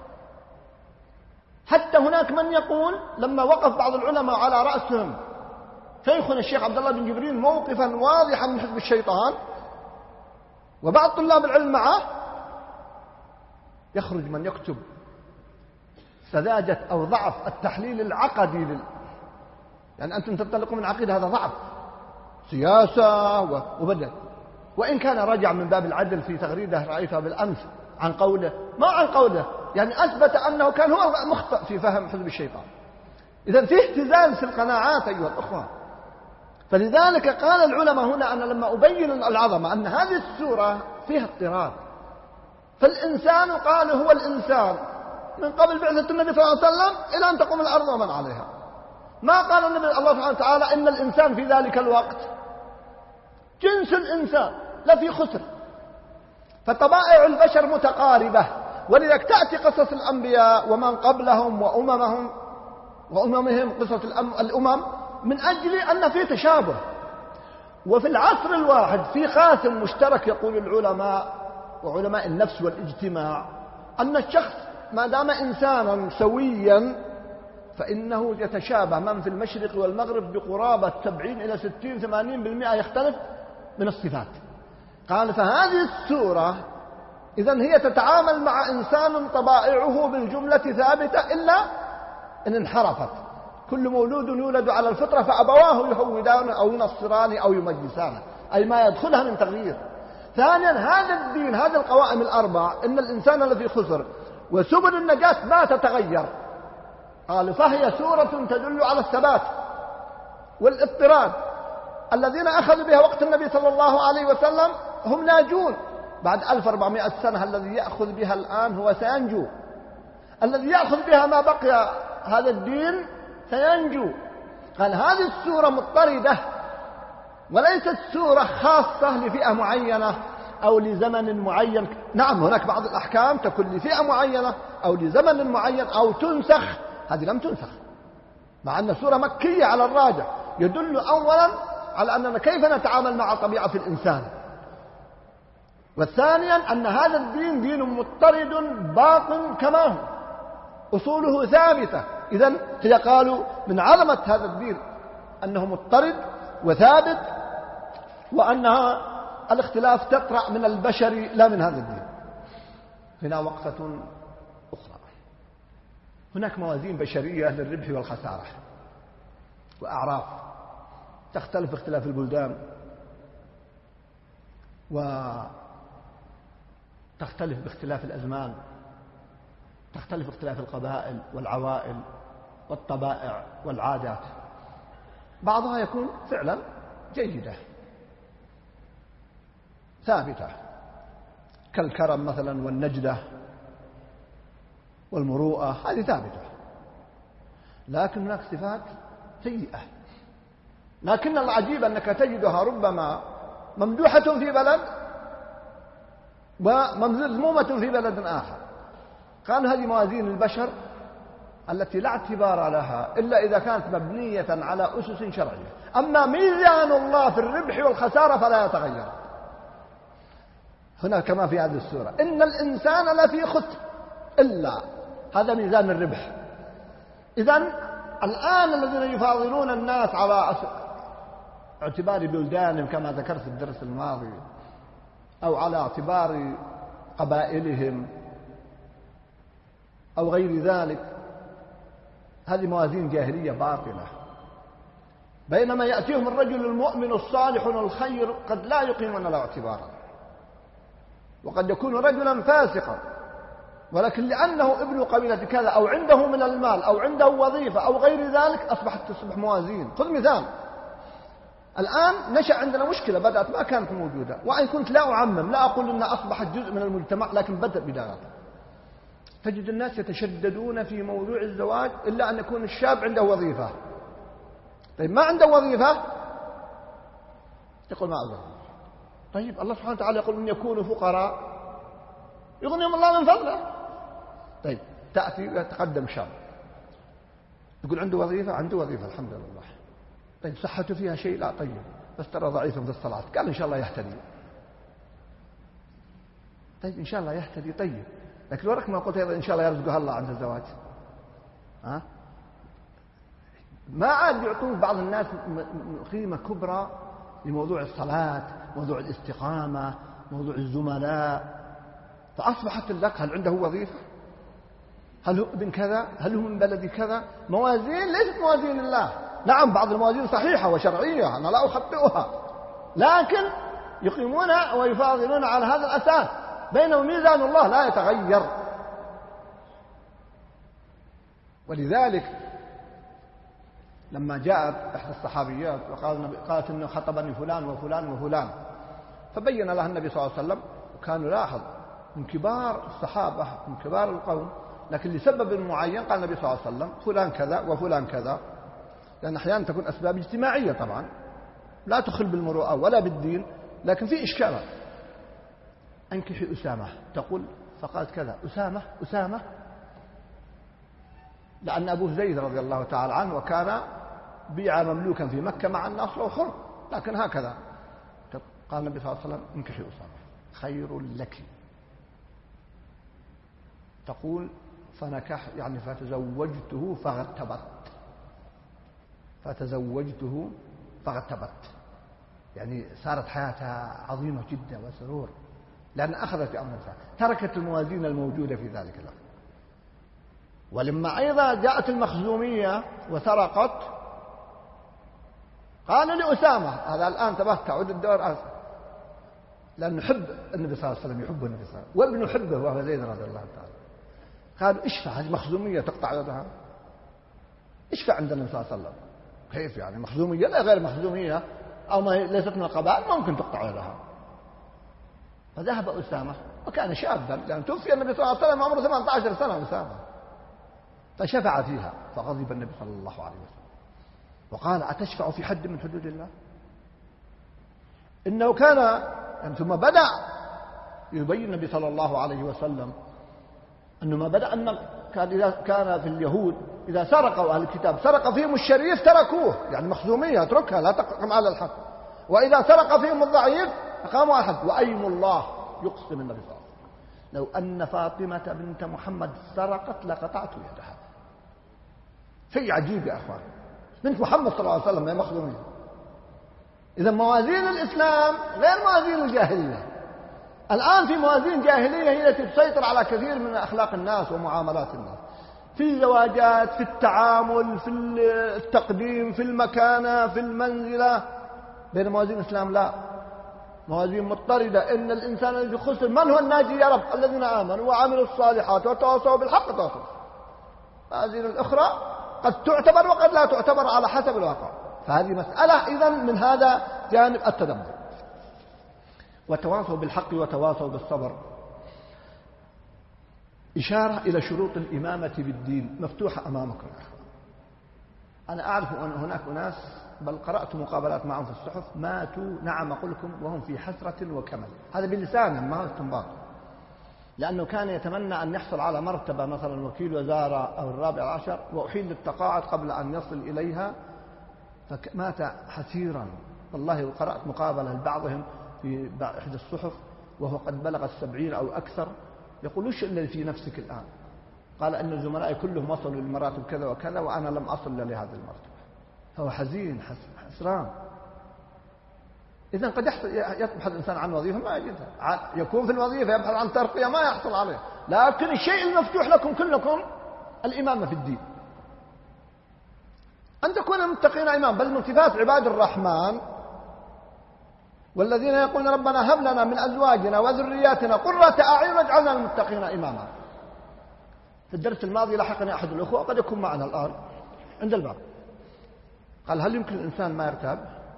حتى هناك من يقول لما وقف بعض العلماء على رأسهم شيخنا الشيخ عبد الله بن جبريل موقفا واضحا من حزب الشيطان وبعض طلاب العلم معه، يخرج من يكتب سذاجة أو ضعف التحليل العقدي يعني أنتم تنطلقون من عقيدة هذا ضعف سياسة وبدل، وإن كان رجع من باب العدل في تغريدة رأيتها بالأمس عن قوله، ما عن قوله، يعني أثبت أنه كان هو مخطئ في فهم حزب الشيطان. إذن فيه اهتزاز في القناعات أيها الأخوة. فلذلك قال العلماء هنا، أنا لما أبين العظمة أن هذه السورة فيها اضطراب. فالإنسان قال هو الإنسان من قبل بعثة النبي صلى الله عليه وسلم إلى أن تقوم الأرض ومن عليها. ما قال النبي الله سبحانه وتعالى إن الإنسان في ذلك الوقت جنس الإنسان لفي خسر. فطبائع البشر متقاربة، ولذلك تأتي قصص الأنبياء ومن قبلهم وأممهم قصص الأمم من أجل أن في تشابه. وفي العصر الواحد في قاسم مشترك يقول العلماء وعلماء النفس والاجتماع، أن الشخص ما دام إنسانا سويا فإنه يتشابه من في المشرق والمغرب بقرابة 70 إلى 60-80% يختلف من الصفات. قال فهذه السورة إذن هي تتعامل مع إنسان طبائعه بالجملة ثابتة إلا إن انحرفت. كل مولود يولد على الفطرة فأبواه يهودان أو ينصران أو يمجسان، أي ما يدخلها من تغيير. ثانيا هذا الدين، هذه القوائم الأربع، إن الإنسان الذي خسر وسبل النجاة ما تتغير. قال فهي سورة تدل على الثبات والاضطراد. الذين أخذوا بها وقت النبي صلى الله عليه وسلم هم ناجون. بعد 1400 سنة الذي يأخذ بها الآن هو سينجو، الذي يأخذ بها ما بقي هذا الدين سينجو. قال هذه السورة مضطردة وليست سورة خاصة لفئة معينة أو لزمن معين. نعم هناك بعض الأحكام تكون لفئة معينة أو لزمن معين أو تنسخ، هذه لم تنسخ، مع أن سورة مكية على الراجح، يدل أولا على أننا كيف نتعامل مع طبيعة الإنسان، والثانيا أن هذا الدين دين مضطرد باطن كما هو، أصوله ثابتة. إذن هي قالوا من عظمة هذا الدين أنه مضطرد وثابت، وأنها الاختلاف تطرأ من البشر لا من هذا الدين. هنا وقفة أخرى. هناك موازين بشرية للربح والخسارة وأعراف تختلف باختلاف البلدان، وتختلف باختلاف الأزمان، تختلف باختلاف القبائل والعوائل والطبائع والعادات. بعضها يكون فعلا جيدة ثابتة كالكرم مثلا والنجدة والمروءة، هذه ثابتة. لكن هناك صفات سيئة، لكن العجيب أنك تجدها ربما ممدوحة في بلد ومذمومة في بلد آخر. قالوا هذه موازين البشر التي لا اعتبار لها إلا إذا كانت مبنية على أسس شرعية. أما ميزان الله في الربح والخسارة فلا يتغير. هنا كما في هذه السورة إن الإنسان لفي خسر إلا، هذا ميزان الربح. إذن الآن الذين يفاضلون الناس على اعتبار بلدانهم كما ذكرت في الدرس الماضي أو على اعتبار قبائلهم أو غير ذلك، هذه موازين جاهلية باطلة. بينما يأتيهم الرجل المؤمن الصالح الخير قد لا يقيمون له اعتبارا، وقد يكون رجلا فاسقا ولكن لأنه ابن قبيلة كذا أو عنده من المال أو عنده وظيفة أو غير ذلك تصبح موازين. خذ مثال، الآن نشأ عندنا مشكلة بدأت ما كانت موجودة، وإن كنت لا أعمم، لا أقول أنها أصبحت جزء من المجتمع، لكن بدأت بداياتها. تجد الناس يتشددون في موضوع الزواج إلا أن يكون الشاب عنده وظيفة. طيب ما عنده وظيفة يقول ما أزوج. طيب الله سبحانه وتعالى يقول إن يكونوا فقراء يغنيهم الله من فضله. طيب تأتي يتقدم شاب يقول عنده وظيفة، عنده وظيفة الحمد لله. طيب صحته فيها شيء؟ لا. طيب بس ترى ضعيف في الصلاة. قال إن شاء الله يهتدي. طيب إن شاء الله يهتدي. طيب لكن ورك ما قلت إن شاء الله يرزقها الله عند الزواج. ما عاد يعطون بعض الناس قيمة كبرى لموضوع الصلاة، موضوع الاستقامة، موضوع الزملاء. فأصبحت لك هل عنده وظيفة؟ هل هو ابن كذا؟ هل هو من بلد كذا؟ موازين ليست موازين الله. نعم بعض الموازين صحيحة وشرعية، أنا لا أخطئها، لكن يقيمون ويفاضلون على هذا الأساس، بينما ميزان الله لا يتغير. ولذلك لما جاءت إحدى الصحابيات قالت إنه خطبني فلان وفلان وفلان، فبين لها النبي صلى الله عليه وسلم، وكان يلاحظ من كبار الصحابة من كبار القوم، لكن لسبب معين قال النبي صلى الله عليه وسلم فلان كذا وفلان كذا، لأن أحيانا تكون أسباب اجتماعية طبعا لا تخل بالمروءة ولا بالدين، لكن في إشكالات. أنكحي أسامة، تقول فقالت كذا أسامة، لأن أبوه زيد رضي الله تعالى عنه وكان بيع مملوكا في مكة مع الناس له حر، لكن هكذا قال النبي صلى الله عليه وسلم انكحي أسامة خير لك. تقول فنكح يعني فتزوجته فاغتبت، يعني صارت حياتها عظيمة جدا وسرور، لأن أخذت بأمر الله، تركت الموازين الموجودة في ذلك الأمر. ولما أيضا جاءت المخزومية وسرقت قال لأسامة، هذا الآن تبه تعود الدور، لأنه يحب النبي صلى الله عليه وسلم، يحب النبي صلى الله عليه وسلم، وابنه يحبه وهو زيد رضي الله تعالى. قالوا اشفع، هذه مخزومية تقطع يدها، اشفع عند النبي صلى الله عليه وسلم. كيف يعني مخزومية؟ لا غير مخزومية أو ما ليست من القبائل ممكن تقطع يدها. فذهب أسامة وكان شابا، لأن توفي النبي صلى الله عليه وسلم عمره 18 سنة أسامة، فشفع فيها، فغضب النبي صلى الله عليه وسلم وقال أتشفع في حد من حدود الله؟ إنه كان يعني ثم بدأ يبين النبي صلى الله عليه وسلم أنه ما بدأ أن إذا كان في اليهود إذا سرقوا أهل الكتاب سرق فيهم الشريف تركوه، يعني مخزومية اتركها لا تقم على الحق، وإذا سرق فيهم الضعيف أقاموا على الحد. وأيم الله يقسم النبي صلى الله عليه وسلم لو أن فاطمة بنت محمد سرقت لقطعت يدها. شيء عجيب يا أخوان، بنت محمد صلى الله عليه وسلم هي مخزومية. إذا موازين الإسلام غير موازين الجاهلية. الآن في موازين جاهلية هي التي تسيطر على كثير من أخلاق الناس ومعاملات الناس، في الزواجات، في التعامل، في التقديم، في المكانة، في المنزلة. بين موازين الإسلام لا، موازين مضطردة. إن الإنسان الذي خسر من هو الناجي يا رب؟ الذين آمنوا وعملوا الصالحات وتواصوا بالحق وتواصوا. الموازين الأخرى قد تعتبر وقد لا تعتبر على حسب الواقع. فهذه مسألة إذن من هذا جانب التدبر. وتواصوا بالحق وتواصوا بالصبر. إشارة إلى شروط الإمامة بالدين مفتوحة أمامكم. أنا أعرف أن هناك أناس بل قرأت مقابلات معهم في الصحف ماتوا نعم أقول لكم وهم في حسرة وكمل، هذا بلسانهم ما هو استنباط، لأنه كان يتمنى أن يحصل على مرتبة مثلا وكيل وزارة أو الرابع عشر وأحيل للتقاعد قبل أن يصل إليها، فمات حسيرا. والله قرأت مقابلة لبعضهم في إحدى الصحف وهو قد بلغ 70 أو أكثر، يقول وش الذي في نفسك الآن؟ قال أن زملائي كلهم وصلوا لمراتب كذا وكذا وأنا لم أصل لهذه المرتبة. فهو حزين حسران. إذن قد يبحث الإنسان عن وظيفة ما يجدها، يكون في الوظيفة يبحث عن ترقية ما يحصل عليه، لكن الشيء المفتوح لكم كلكم الإمامة في الدين، أن تكونوا متقين إمام. بل من صفات عباد الرحمن والذين يقولون ربنا هب لنا من أزواجنا وذرياتنا قرة أعين واجعلنا للمتقين إماما. في الدرس الماضي لحقني أحد الأخوة وقد يكون معنا الآن عند الباب، قال هل يمكن الإنسان ما يرتاب؟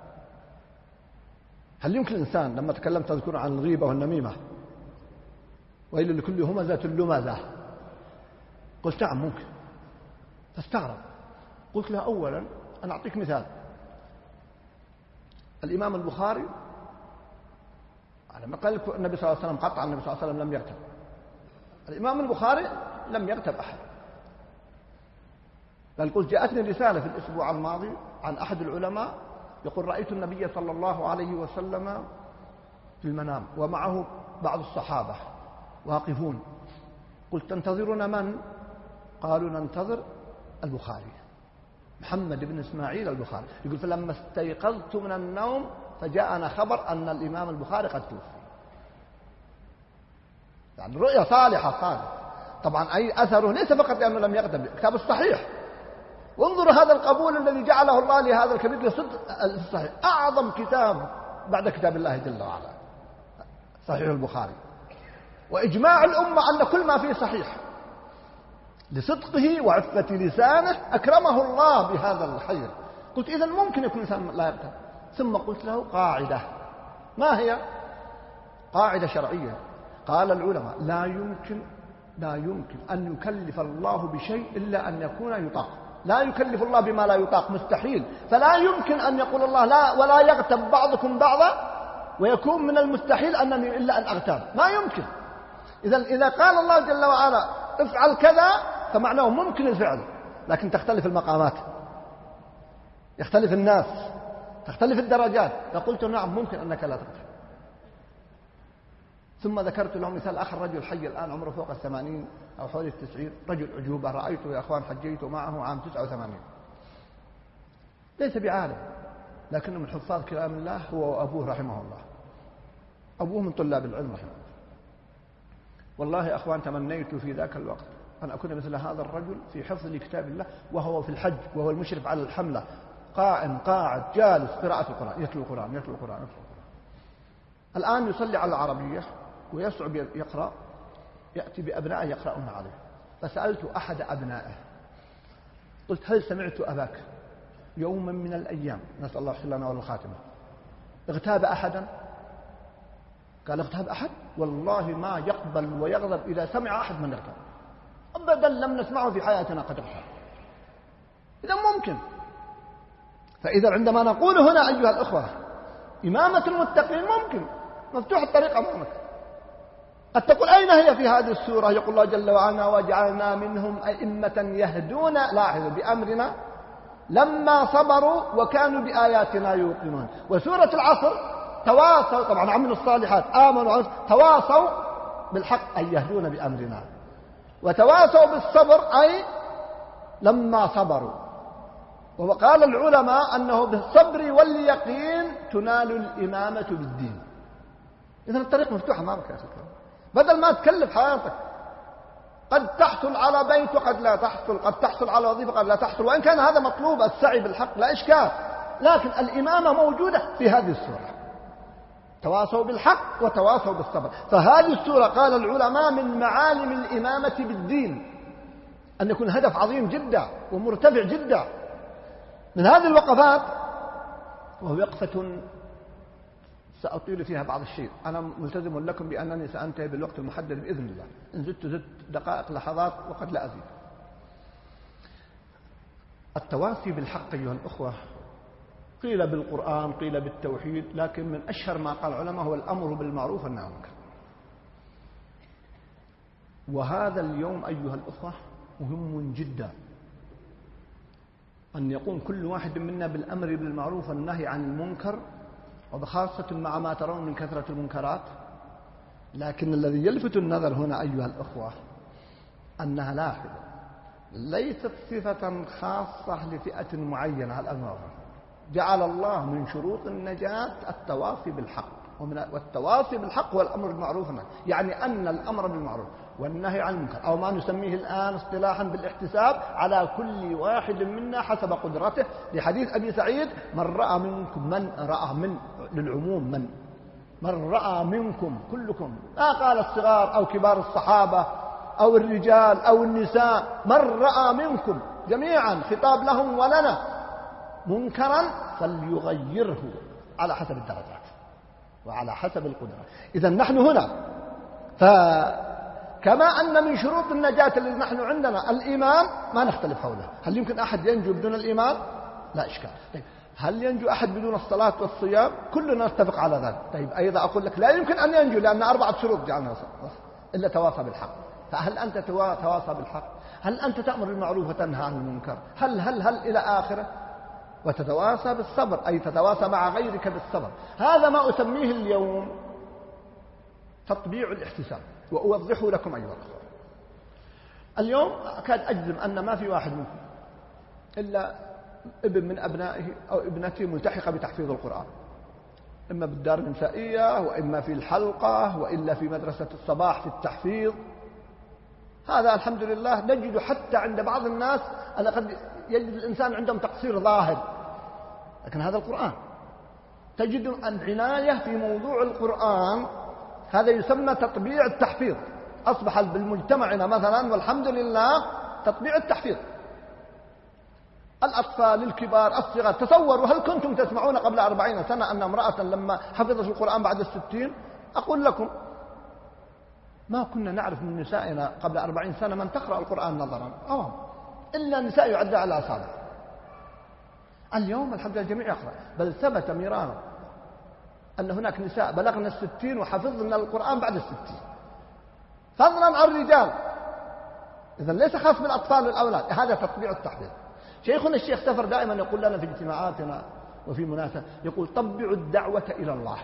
هل يمكن الإنسان لما تكلمت تذكر عن الغيبة والنميمة ويل لكل همزة لمزة، قلت نعم ممكن، فاستغرب. قلت له أولا أنا أعطيك مثال، الإمام البخاري لما قال النبي صلى الله عليه وسلم قطع النبي صلى الله عليه وسلم لم يغتب، الإمام البخاري لم يغتب أحد. بل قلت جاءتني رسالة في الأسبوع الماضي عن أحد العلماء يقول رأيت النبي صلى الله عليه وسلم في المنام ومعه بعض الصحابة واقفون، قلت تنتظرون من؟ قالوا ننتظر البخاري محمد بن إسماعيل البخاري. يقول فلما استيقظت من النوم فجاءنا خبر أن الإمام البخاري قد توفي. يعني رؤيا صالحة صالحة. طبعا أي أثره ليس فقط لأنه لم يغتب، كتاب الصحيح وانظر هذا القبول الذي جعله الله لهذا الكبير لصدق الصحيح، أعظم كتاب بعد كتاب الله جل وعلا صحيح البخاري، وإجماع الأمة أن كل ما فيه صحيح. لصدقه وعفة لسانه أكرمه الله بهذا الخير. قلت إذن ممكن يكون إنسان لا يغتاب. ثم قلت له قاعدة. ما هي؟ قاعدة شرعية. قال العلماء لا يمكن أن يكلف الله بشيء إلا أن يكون يطاق. لا يكلف الله بما لا يطاق، مستحيل. فلا يمكن أن يقول الله لا ولا يغتب بعضكم بعضا ويكون من المستحيل أنني إلا أن أغتاب. ما يمكن. إذا قال الله جل وعلا افعل كذا فمعناه ممكن الفعل، لكن تختلف المقامات، يختلف الناس، تختلف الدرجات. فقلت نعم ممكن أنك لا تغتب. ثم ذكرت له مثال آخر، رجل حي الآن عمره فوق 80 أو حوالي 90، رجل أعجوبة، رأيته يا أخوان حجيت معه عام 89، ليس بعالم لكنه من حفاظ كلام الله، هو وأبوه رحمه الله. أبوه من طلاب العلم رحمه الله. والله يا أخوان تمنيت في ذاك الوقت أن أكون مثل هذا الرجل في حفظ لكتاب الله وهو في الحج وهو المشرف على الحملة، قائم قاعد جالس قراءة القرآن، يتلو القرآن. الآن يصلي على العربية ويصعب يقرأ، يأتي بأبنائه يقرؤون عليه. فسألت أحد أبنائه قلت هل سمعت أباك يوما من الأيام، نسأل الله لنا والخاتمة، اغتاب أحدا؟ قال اغتاب أحد؟ والله ما يقبل ويغضب إذا سمع أحد من اغتاب أبدا، لم نسمعه في حياتنا قد اغتاب. إذا ممكن. فإذا عندما نقول هنا أيها الأخوة إمامة المتقين ممكن، مفتوح الطريق أمامك. قد تقول أين هي في هذه السورة؟ يقول الله جل وعلا وجعلنا منهم أئمة يهدون لاحظوا بأمرنا لما صبروا وكانوا بآياتنا يوقنون. وسورة العصر تواصوا، طبعا عملوا الصالحات آمنوا تواصوا بالحق أي يهدون بأمرنا، وتواصوا بالصبر أي لما صبروا. وقال العلماء أنه بالصبر واليقين تنال الإمامة بالدين. إذن الطريق مفتوح أمامك يا أخي، بدل ما تكلف حياتك. قد تحصل على بيت وقد لا تحصل، قد تحصل على وظيفة قد لا تحصل، وإن كان هذا مطلوب السعي بالحق لا إشكال، لكن الإمامة موجودة في هذه السورة. تواصوا بالحق وتواصوا بالصبر. فهذه السورة قال العلماء من معالم الإمامة بالدين أن يكون هدف عظيم جدا ومرتفع جدا. من هذه الوقفات ووقفة سأطيل فيها بعض الشيء، أنا ملتزم لكم بأنني سأنتهي بالوقت المحدد بإذن الله، إن زدت دقائق لحظات وقد لا أزيد. التواصي بالحق أيها الأخوة قيل بالقرآن قيل بالتوحيد، لكن من أشهر ما قال العلماء هو الأمر بالمعروف والنهي عن المنكر. وهذا اليوم أيها الأخوة مهم جدا أن يقوم كل واحد منا بالأمر بالمعروف والنهي عن المنكر، وبخاصة مع ما ترون من كثرة المنكرات. لكن الذي يلفت النظر هنا أيها الأخوة أنها لاحظة ليست صفة خاصة لفئة معينة. الأمر جعل الله من شروط النجاة التواصي بالحق، والتواصي بالحق هو الأمر بالمعروف، يعني أن الأمر بالمعروف والنهي عن المنكر أو ما نسميه الآن اصطلاحا بالاحتساب على كل واحد منا حسب قدرته. لحديث أبي سعيد من رأى منكم، من رأى من للعموم، من رأى منكم كلكم، ما قال الصغار أو كبار الصحابة أو الرجال أو النساء، من رأى منكم جميعا خطاب لهم ولنا منكرا فليغيره على حسب الدرجات وعلى حسب القدرة. إذن نحن هنا كما أن من شروط النجاة اللي نحن عندنا الإيمان ما نختلف حوله. هل يمكن أحد ينجو بدون الإيمان؟ لا إشكال. طيب هل ينجو أحد بدون الصلاة والصيام؟ كلنا نتفق على ذلك. طيب أيضا أقول لك لا يمكن أن ينجو لأن 4 شروط جعلنا إلا تواصى بالحق. فهل أنت تواصى بالحق؟ هل أنت تأمر بالمعروف وتنهى عن المنكر؟ هل إلى آخره؟ وتتواصى بالصبر أي تتواصى مع غيرك بالصبر. هذا ما أسميه اليوم تطبيع الاحتساب، وأوضحه لكم أيها الأخوة. اليوم أكاد أجزم أن ما في واحد منكم إلا ابن من أبنائه أو ابنته ملتحقة بتحفيظ القرآن، إما بالدار النسائية وإما في الحلقة وإلا في مدرسة الصباح في التحفيظ. هذا الحمد لله نجد حتى عند بعض الناس أنا قد يجد الإنسان عندهم تقصير ظاهر، لكن هذا القرآن تجد العناية في موضوع القرآن، هذا يسمى تطبيع التحفيظ. أصبح بالمجتمعنا مثلا والحمد لله تطبيع التحفيظ، الأطفال الكبار الصغار. تصوروا، هل كنتم تسمعون قبل 40 سنة أن امرأة لما حفظت القرآن بعد 60؟ أقول لكم ما كنا نعرف من نسائنا قبل 40 سنة من تقرأ القرآن نظرا إلا نساء يعد على الأصابع. اليوم الحمد لله الجميع يقرأ، بل ثبت مرارا أن هناك نساء بلغن 60 وحفظن القرآن بعد 60، فضلا عن الرجال. إذن ليس خاص بالأطفال والأولاد، هذا تطبيع التحفيظ. شيخنا الشيخ سفر دائما يقول لنا في اجتماعاتنا وفي مناسبة، يقول طبعوا الدعوة إلى الله.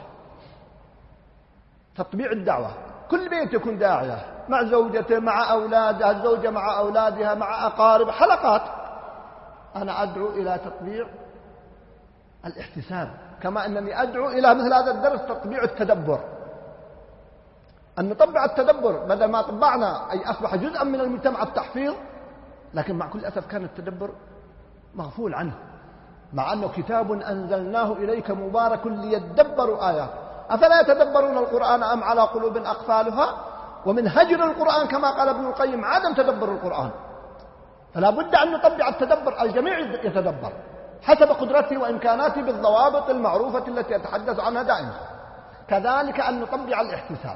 تطبيع الدعوة، كل بيت يكون داعية مع زوجته مع أولاده، الزوجة مع أولادها مع أقارب، حلقات. أنا أدعو إلى تطبيع الاحتساب، كما أنني أدعو إلى مثل هذا الدرس تطبيع التدبر، أن نطبع التدبر بدل ما طبعنا، أي أصبح جزءا من المجتمع التحفيظ، لكن مع كل أسف كان التدبر مغفول عنه، مع أنه كتاب أنزلناه إليك مبارك ليدبروا آيات أفلا يتدبرون القرآن أم على قلوب أقفالها. ومن هجر القرآن كما قال ابن القيم عدم تدبر القرآن، فلا بد أن نطبع التدبر، الجميع يتدبر حسب قدرته وإمكاناته بالضوابط المعروفة التي يتحدث عنها دائما. كذلك أن نطبع الاحتساب،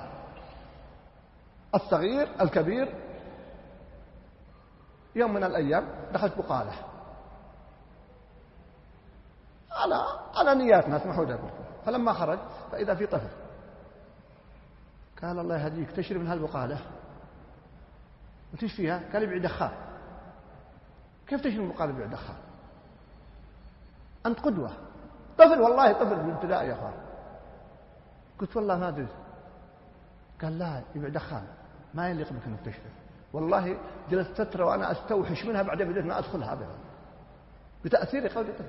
الصغير الكبير. يوم من الأيام دخلت بقالة على نياتنا، اسمحوا لي، فلما خرج فإذا في طفل، قال الله يهديك تشرب من هالبقالة؟ قلت ايش فيها؟ قال يبيع دخان. كيف تشرب من بقالة يبيع دخان؟ أنت قدوة. طفل والله، طفل بالابتدائي يا أخوان. قلت والله ما أدري. قال لا يبيع دخان، ما يليق بك أنك تشرب. والله جلست فترة وأنا أستوحش منها، بعدين بديت ما أدخلها أبدا بتأثير قول طفل.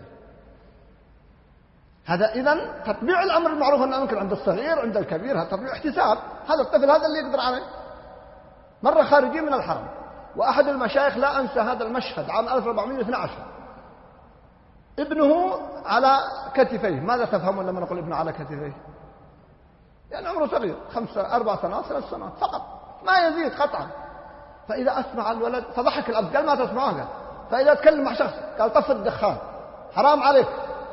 هذا إذن تطبيع الأمر المعروف والنهي عن المنكر عند الصغير عند الكبير، هذا تطبيع احتساب. هذا الطفل هذا اللي يقدر عليه. مرة خارجين من الحرم، وأحد المشايخ لا أنسى هذا المشهد، عام 1412، ابنه على كتفيه. ماذا تفهمون لما نقول ابنه على كتفيه؟ يعني عمره صغير، 4 سنوات 3 سنوات فقط، ما يزيد قطعا. فإذا أسمع الولد فضحك الأب، قال ما تسمعه، فإذا تكلم مع شخص قال طفي الدخان حرام عليك.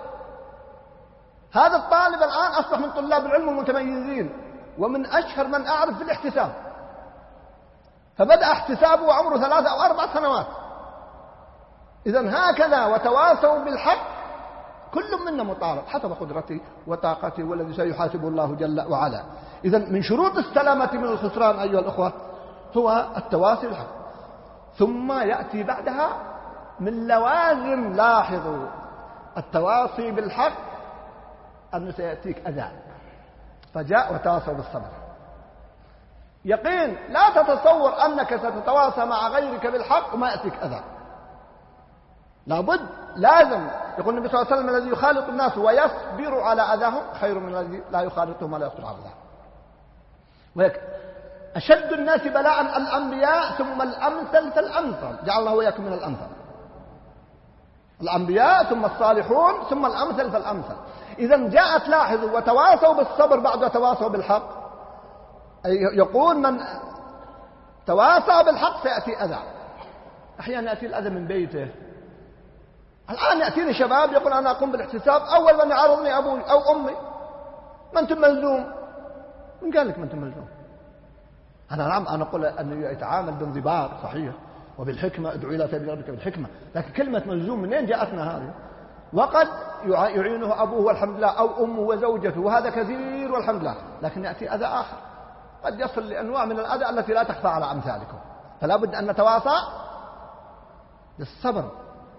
هذا الطالب الآن أصبح من طلاب العلم المتميزين ومن أشهر من أعرف في الاحتساب، فبدأ احتسابه وعمره 3 أو 4 سنوات. إذن هكذا، وتواصوا بالحق، كل منا مطالب حسب قدرته وطاقته، والذي سيحاسبه الله جل وعلا. إذن من شروط السلامة من الخسران أيها الأخوة هو التواصي بالحق. ثم يأتي بعدها من لوازم، لاحظوا التواصي بالحق أنه سيأتيك أذى، فجاء وتواصوا بالصبر. يقين، لا تتصور أنك ستتواصى مع غيرك بالحق وما يأتيك أذى، لابد لازم. يقول النبي صلى الله عليه وسلم الذي يخالط الناس ويصبر على أذاهم خير من الذي لا يخالطهم ولا يصبر على أذاهم. أشد الناس بلاء الأنبياء ثم الأمثل فالأمثل، جعل الله وإياكم من الأمثل. الأنبياء ثم الصالحون ثم الأمثل فالأمثل. إذا جاءت، لاحظوا، وتواصوا بالصبر بعد وتواصوا بالحق. يقول من تواصى بالحق سيأتي أذى. أحيانا يأتي الأذى من بيته. الآن يأتيني شباب يقول أنا أقوم بالاحتساب، أول من يعرضني أبوي أو أمي، ما أنتم ملزوم. من قال لك ما أنتم ملزوم؟ أنا نعم، أنا أقول أنه يتعامل بانضباط صحيح وبالحكمة، ادعو إلى سبيل ربك بالحكمة، لكن كلمة ملزوم منين جاءتنا هذه؟ وقد يعينه أبوه والحمد لله، أو أمه وزوجته، وهذا كثير والحمد لله، لكن يأتي أذى آخر قد يصل لأنواع من الأذى التي لا تخفى على أمثالكم. فلا بد أن نتواصى بالصبر،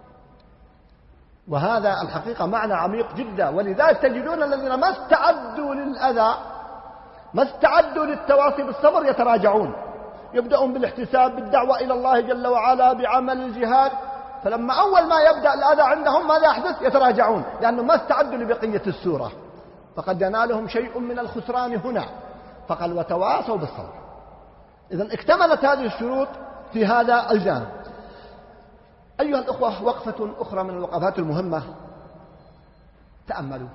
وهذا الحقيقة معنى عميق جدا. ولذلك تجدون الذين ما استعدوا للأذى، ما استعدوا للتواصي بالصبر، يتراجعون، يبدأون بالاحتساب، بالدعوة إلى الله جل وعلا، بعمل الجهاد، فلما أول ما يبدأ الأذى عندهم ماذا يحدث؟ يتراجعون، لأنهم ما استعدوا لبقية السورة، فقد ينالهم شيء من الخسران هنا. فقال وتواصوا بالصبر. إذن اكتملت هذه الشروط في هذا الجانب. أيها الأخوة، وقفة أخرى من الوقفات المهمة. تأملوا: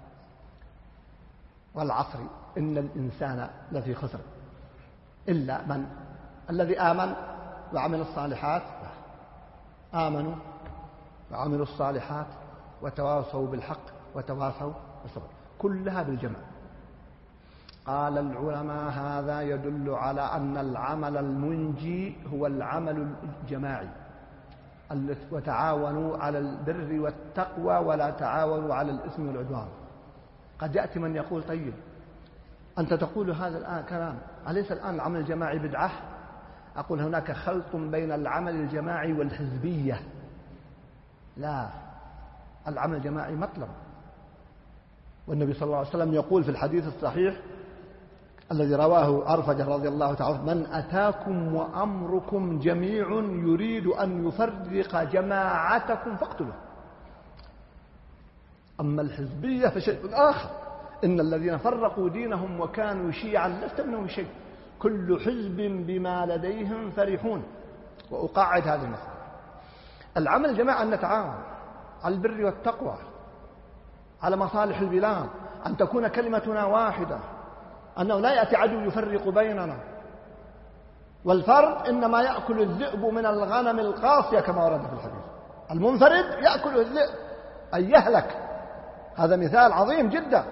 والعصر إن الإنسان لفي خسر إلا من الذي آمن وعمل الصالحات. آمنوا وعملوا الصالحات وتواصوا بالحق وتواصوا بالصبر، كلها بالجمع. قال العلماء: هذا يدل على أن العمل المنجي هو العمل الجماعي. وتعاونوا على البر والتقوى ولا تعاونوا على الإثم والعدوان. قد يأتي من يقول: طيب أنت تقول هذا الآن كلام، أليس الآن العمل الجماعي بدعة؟ أقول: هناك خلط بين العمل الجماعي والحزبية. لا، العمل الجماعي مطلب، والنبي صلى الله عليه وسلم يقول في الحديث الصحيح الذي رواه أرفجة رضي الله تعالى: من أتاكم وأمركم جميع يريد أن يفرق جماعتكم فاقتلوه. أما الحزبية فشيء آخر. إن الذين فرقوا دينهم وكانوا شيعا لست منهم شيء، كل حزب بما لديهم فرحون. وأقعد هذه المسألة: العمل الجماعي أن نتعاون على البر والتقوى، على مصالح البلاد، أن تكون كلمتنا واحدة، أنه لا يأتي عدو يفرق بيننا. والفرد إنما يأكل الذئب من الغنم القاصية كما ورد في الحديث. المنفرد يأكل الذئب أي يهلك. هذا مثال عظيم جدا.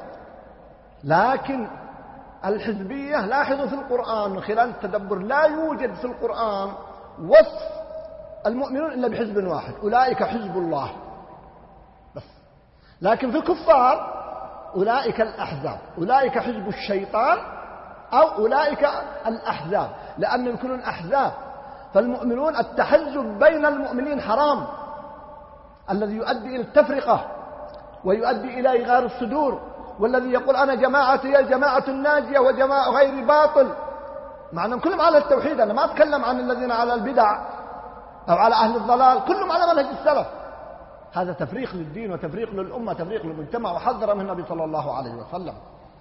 لكن الحزبية، لاحظوا في القرآن من خلال التدبر لا يوجد في القرآن وصف المؤمنون إلا بحزب واحد: أولئك حزب الله بس. لكن في الكفار أولئك الأحزاب، أولئك حزب الشيطان، أو أولئك الأحزاب، لأنهم يكونون أحزاب. فالمؤمنون، التحزب بين المؤمنين حرام، الذي يؤدي إلى التفرقة ويؤدي إلى إغار الصدور. والذي يقول أنا جماعتي هي الجماعة الناجية وجماعة غير باطل، مع أنهم كلهم على التوحيد. أنا ما أتكلم عن الذين على البدع أو على أهل الضلال، كلهم على منهج السلف. هذا تفريق للدين وتفريق للأمة، تفريق للمجتمع، وحذر من النبي صلى الله عليه وسلم.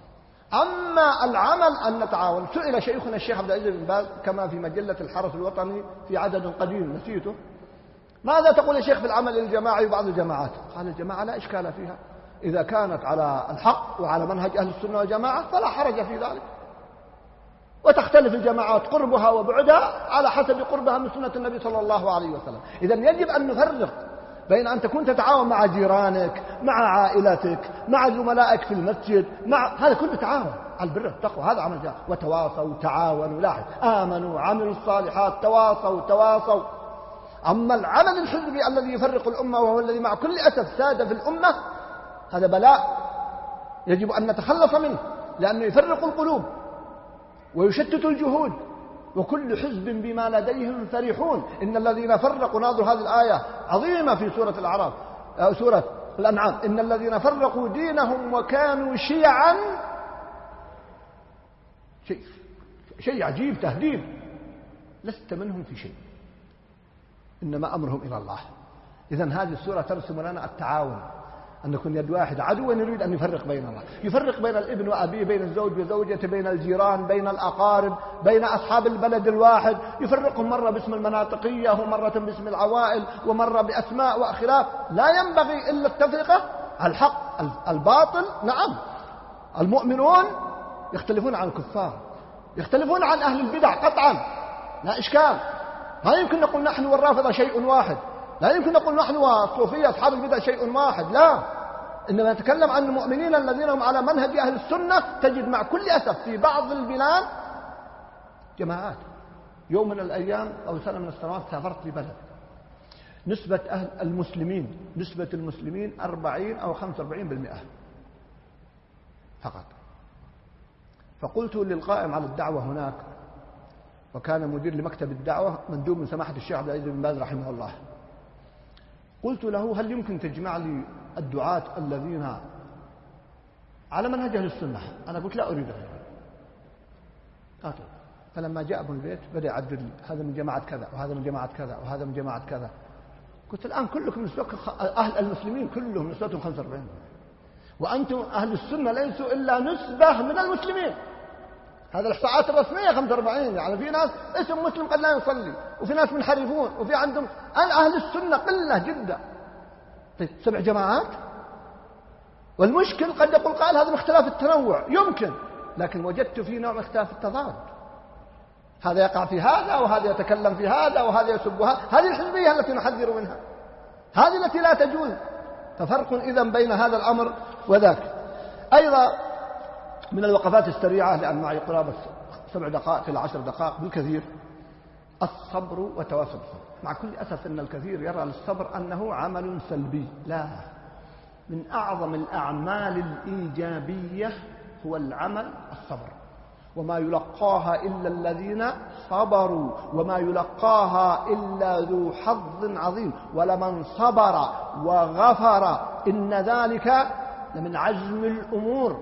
أما العمل أن نتعاون. سئل شيخنا الشيخ عبد العزيز بن باز كما في مجلة الحرس الوطني في عدد قديم نسيته: ماذا تقول يا شيخ في العمل الجماعي وبعض الجماعات؟ قال: الجماعة لا إشكال فيها، إذا كانت على الحق وعلى منهج أهل السنة والجماعة فلا حرج في ذلك. وتختلف الجماعات قربها وبعدها على حسب قربها من سنة النبي صلى الله عليه وسلم. إذن يجب أن نفرق بين أن تكون تتعاون مع جيرانك، مع عائلتك، مع زملائك في المسجد، هذا كله تعاون على البر والتقوى، هذا عمل جاء. وتواصوا تعاونوا، لاحظ: آمنوا عملوا الصالحات تواصوا. أما العمل الحزبي الذي يفرق الأمة، وهو الذي مع كل أسف ساد في الأمة، هذا بلاء يجب أن نتخلص منه، لأنه يفرق القلوب ويشتت الجهود، وكل حزب بما لديهم فرحون. إن الذين فرقوا، ناظروا هذه الآية عظيمة في سورة الأعراف، سورة الأنعام: إن الذين فرقوا دينهم وكانوا شيعا. شيء عجيب، تهديد: لست منهم في شيء، إنما أمرهم إلى الله. إذن هذه السورة ترسم لنا التعاون، أن يكون يد واحد عدو يريد أن يفرق بيننا، يفرق بين الابن وأبيه، بين الزوج وزوجته، بين الجيران، بين الأقارب، بين أصحاب البلد الواحد، يفرقهم مرة باسم المناطقية ومرة باسم العوائل ومرة بأسماء وأخلاق. لا ينبغي إلا التفرقة. الحق الباطل، نعم، المؤمنون يختلفون عن الكفار، يختلفون عن أهل البدع قطعا، لا إشكال. ما يمكن نقول نحن والرافضة شيء واحد، لا يمكن نقول نحن والصوفية أصحاب البدع شيء واحد، لا. إنما نتكلم عن المؤمنين الذين هم على منهج أهل السنة. تجد مع كل أسف في بعض البلاد جماعات. يوم من الأيام أو سنة من السنوات سافرت لبلد، نسبة المسلمين 40 أو 45% فقط. فقلت للقائم على الدعوة هناك، وكان مدير لمكتب الدعوة مندوب من سماحة الشيخ عبد العزيز بن باز رحمه الله، قلت له: هل يمكن تجمع لي الدعاة الذين على منهج أهل السنة؟ أنا قلت: لا أريد غيره. قال: فلما جاء ابن البيت بدأ يعدد لي: هذا من جماعة كذا، وهذا من جماعة كذا، وهذا من جماعة كذا. قلت: الآن كلكم نسبتكم، أهل المسلمين كلهم نسبتهم 45، وأنتم أهل السنة ليسوا إلا نسبة من المسلمين. هذا الإحصاءات الرسمية 45. يعني في ناس اسم مسلم قد لا يصلي، وفي ناس منحرفون، وفي عندهم أهل السنة قلة جدا. طيب 7 جماعات؟ والمشكل قد يقول قال هذا اختلاف التنوع، يمكن، لكن وجدت فيه نوع من اختلاف التضاد. هذا يقع في هذا، وهذا يتكلم في هذا، وهذا يسب هذا. هذه الحزبية التي نحذر منها، هذه التي لا تجوز. ففرق إذن بين هذا الأمر وذاك. أيضا من الوقفات السريعة، لأن معي قرابة 7 دقائق إلى 10 دقائق بالكثير، الصبر وتواصل الصبر. مع كل أسف أن الكثير يرى للصبر أنه عمل سلبي. لا، من أعظم الأعمال الإيجابية هو العمل الصبر، وما يلقاها إلا الذين صبروا، وما يلقاها إلا ذو حظ عظيم. ولمن صبر وغفر إن ذلك لمن عزم الأمور.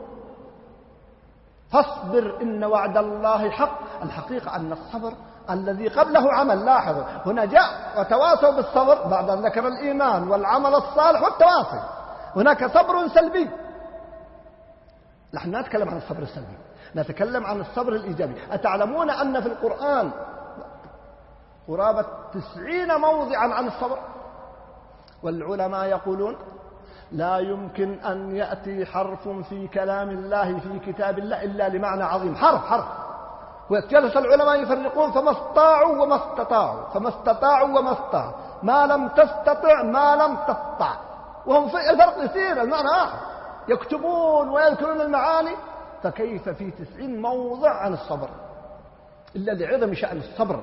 فاصبر إن وعد الله حق. الحقيقة أن الصبر الذي قبله عمل. لاحظوا هنا جاء وتواصوا بالصبر بعد أن ذكر الإيمان والعمل الصالح والتواصي. هناك صبر سلبي. نحن لا نتكلم عن الصبر السلبي، نتكلم عن الصبر الإيجابي. أتعلمون أن في القرآن قرابة 90 موضعا عن الصبر؟ والعلماء يقولون لا يمكن أن يأتي حرف في كلام الله في كتاب الله إلا لمعنى عظيم. حرف. وجلس العلماء يفرقون فما استطاعوا وما استطاعوا، فما استطاعوا وما استطاعوا، ما لم تستطع ما لم تستطع، وهم في الفرق يسير، المعنى آخر. يكتبون ويذكرون المعاني. فكيف في 90 موضع عن الصبر إلا لعظم شأن الصبر؟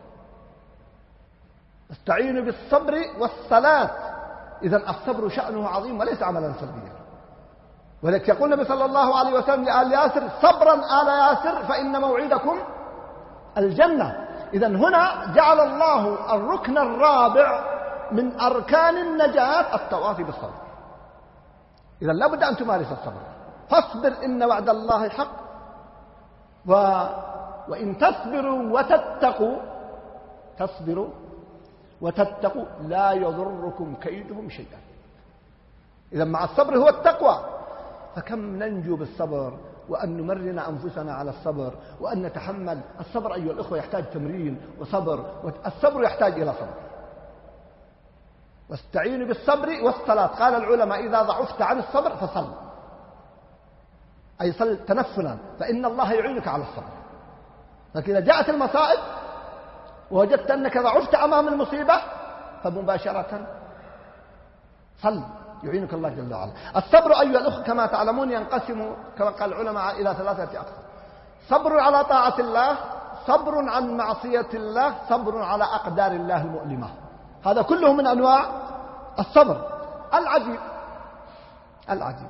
استعينوا بالصبر والصلاة. إذن الصبر شأنه عظيم وليس عملا سلبيا. ولذلك يقول النبي صلى الله عليه وسلم لآل ياسر: صبرا آل ياسر فإن موعدكم الجنة. إذن هنا جعل الله الركن الرابع من أركان النجاة التواصي بالصبر. إذن لا بد أن تمارس الصبر. فاصبر إن وعد الله حق، وإن تصبروا وتتقوا لا يضركم كيدهم شيئا. إذن مع الصبر هو التقوى. فكم ننجو بالصبر، وأن نمرن أنفسنا على الصبر، وأن نتحمل. الصبر أيها الأخوة يحتاج تمرين وصبر، والصبر يحتاج إلى صبر. واستعينوا بالصبر والصلاة. قال العلماء إذا ضعفت عن الصبر فصل، أي صل تنفلا، فإن الله يعينك على الصبر. لكن إذا جاءت المصائب ووجدت أنك ضعفت أمام المصيبة فمباشرة صل، يعينك الله جل وعلا. الصبر أيها الأخوة كما تعلمون ينقسم كما قال العلماء إلى 3 أقسام: صبر على طاعة الله، صبر عن معصية الله، صبر على أقدار الله المؤلمة. هذا كله من أنواع الصبر. العجيب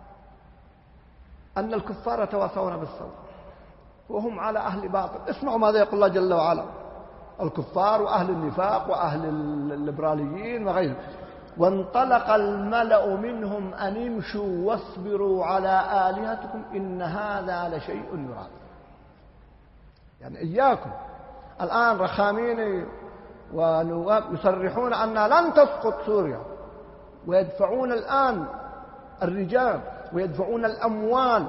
أن الكفار يتواصون بالصبر وهم على أهل باطل. اسمعوا ماذا يقول الله جل وعلا: الكفار وأهل النفاق وأهل الليبراليين وغيرهم: وانطلق الملأ منهم أن امشوا واصبروا على آلهتكم إن هذا لشيء يراد. يعني إياكم الآن رخامين ونواب يصرحون أنها لن تسقط سوريا، ويدفعون الآن الرجال ويدفعون الأموال،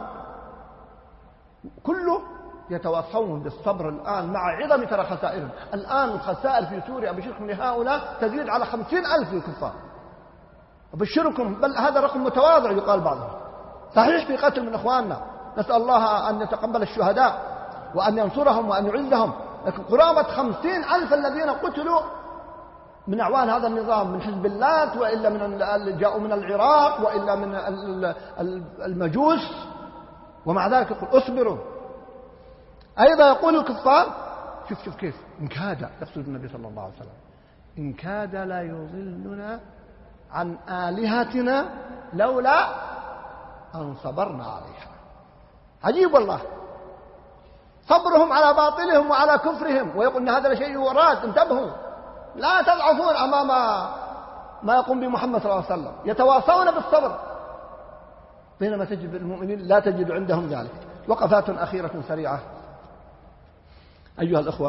كله يتواصون بالصبر الآن مع عظم ترى خسائرهم. الآن الخسائر في سوريا بشركم لهؤلاء تزيد على 50,000 للكفار. أبشركم، بل هذا رقم متواضع يقال بعضهم. صحيح في قتل من إخواننا، نسأل الله أن يتقبل الشهداء وأن ينصرهم وأن يعزهم، لكن قرابة 50,000 الذين قتلوا من أعوان هذا النظام، من حزب الله، وإلا من جاءوا من العراق، وإلا من المجوس. ومع ذلك يقول اصبروا. أيضا يقول الكفار، شوف كيف إن كاد، يقصد النبي صلى الله عليه وسلم، إن كاد لا يضلنا عن آلهتنا لولا أن صبرنا عليها. عجيب والله، صبرهم على باطلهم وعلى كفرهم، ويقول أن هذا شيء وراد. انتبهوا، لا تضعفون أمام ما يقوم بمحمد صلى الله عليه وسلم. يتواصون بالصبر، بينما تجد المؤمنين لا تجد عندهم ذلك. وقفات أخيرة سريعة أيها الأخوة.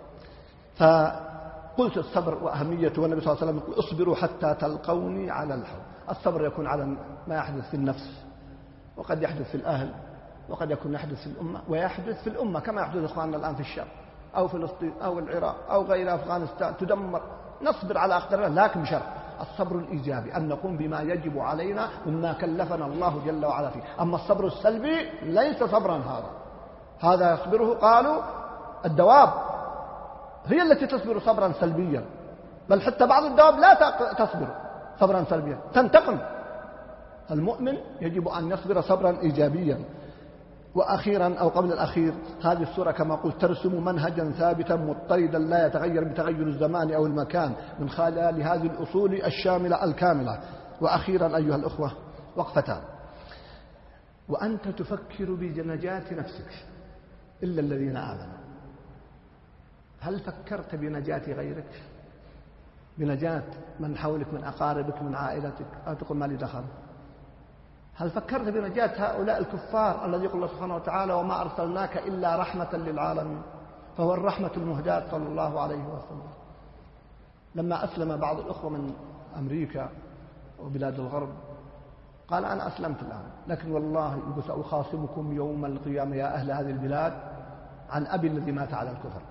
فقلت الصبر وأهميته، والنبي صلى الله عليه وسلم يقول: اصبروا حتى تلقوني على الحوض. الصبر يكون على ما يحدث في النفس، وقد يحدث في الأهل، وقد يكون يحدث في الأمة، ويحدث في الأمة كما يحدث إخواننا الآن في الشام أو فلسطين أو العراق أو غير أفغانستان، تدمر. نصبر على أقدار الله، لكن بشرط الصبر الإيجابي، أن نقوم بما يجب علينا مما كلفنا الله جل وعلا فيه. أما الصبر السلبي ليس صبرا، هذا يصبره قالوا الدواب هي التي تصبر صبرا سلبيا، بل حتى بعض الدواب لا تصبر صبرا سلبيا، تنتقم. المؤمن يجب أن يصبر صبرا إيجابيا. وأخيرا أو قبل الأخير، هذه السورة كما قلت ترسم منهجا ثابتا مضطردا لا يتغير بتغير الزمان أو المكان من خلال هذه الأصول الشاملة الكاملة. وأخيرا أيها الأخوة، وقفتان. وأنت تفكر بنجاة نفسك إلا الذين آمنوا، هل فكرت بنجاة غيرك؟ بنجاة من حولك من أقاربك من عائلتك؟ أو تقول ما لي دخل. هل فكرت بنجاة هؤلاء الكفار الذي يقول الله سبحانه وتعالى وما أرسلناك إلا رحمة للعالمين، فهو الرحمة المهداة صلى الله عليه وسلم. لما أسلم بعض الأخوة من أمريكا وبلاد الغرب قال أنا أسلمت الآن، لكن والله سأخاصمكم يوم القيامة يا أهل هذه البلاد عن أبي الذي مات على الكفر.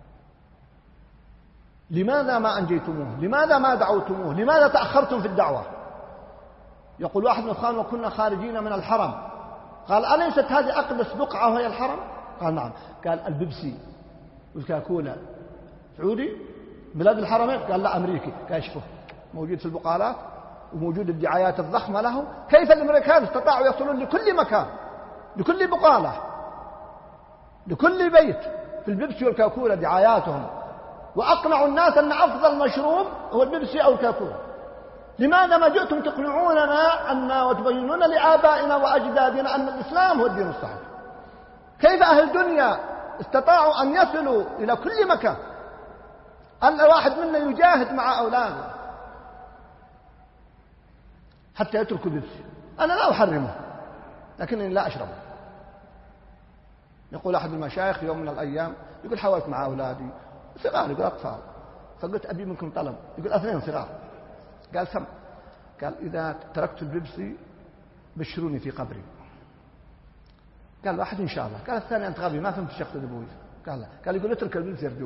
لماذا ما أنجيتموه؟ لماذا ما دعوتموه؟ لماذا تأخرتم في الدعوة؟ يقول واحد من الإخوان وكنا خارجين من الحرم، قال أليست هذه أقدس بقعة وهي الحرم؟ قال نعم. قال البيبسي والكاكولا سعودي بلاد الحرمين؟ قال لا أمريكي. قال شوفوا موجود في البقالات وموجود الدعايات الضخمة له. كيف الأمريكان استطاعوا يصلون لكل مكان، لكل بقالة، لكل بيت في البيبسي والكاكولا دعاياتهم، وأقنعوا الناس أن أفضل مشروب هو البيبسي أو الكاكولا؟ لماذا ما جئتم تقنعوننا وتبينون لآبائنا وأجدادنا أن الإسلام هو الدين الصحيح؟ كيف أهل الدنيا استطاعوا أن يصلوا إلى كل مكان؟ الواحد منا يجاهد مع أولاده حتى يتركوا البيبسي. أنا لا أحرمه لكنني لا أشربه. يقول أحد المشايخ يوم من الأيام، يقول حاولت مع أولادي صغار، يقول أطفال، فقلت أبي منكم طلب، يقول 2 صغار. قال سم، قال إذا تركت البيبسي بشروني في قبري. قال واحد إن شاء الله. قال الثاني أنت غبي ما فهمت الشيخ أبوي. قال لا. قال يقول اترك البيبسي يرجوك.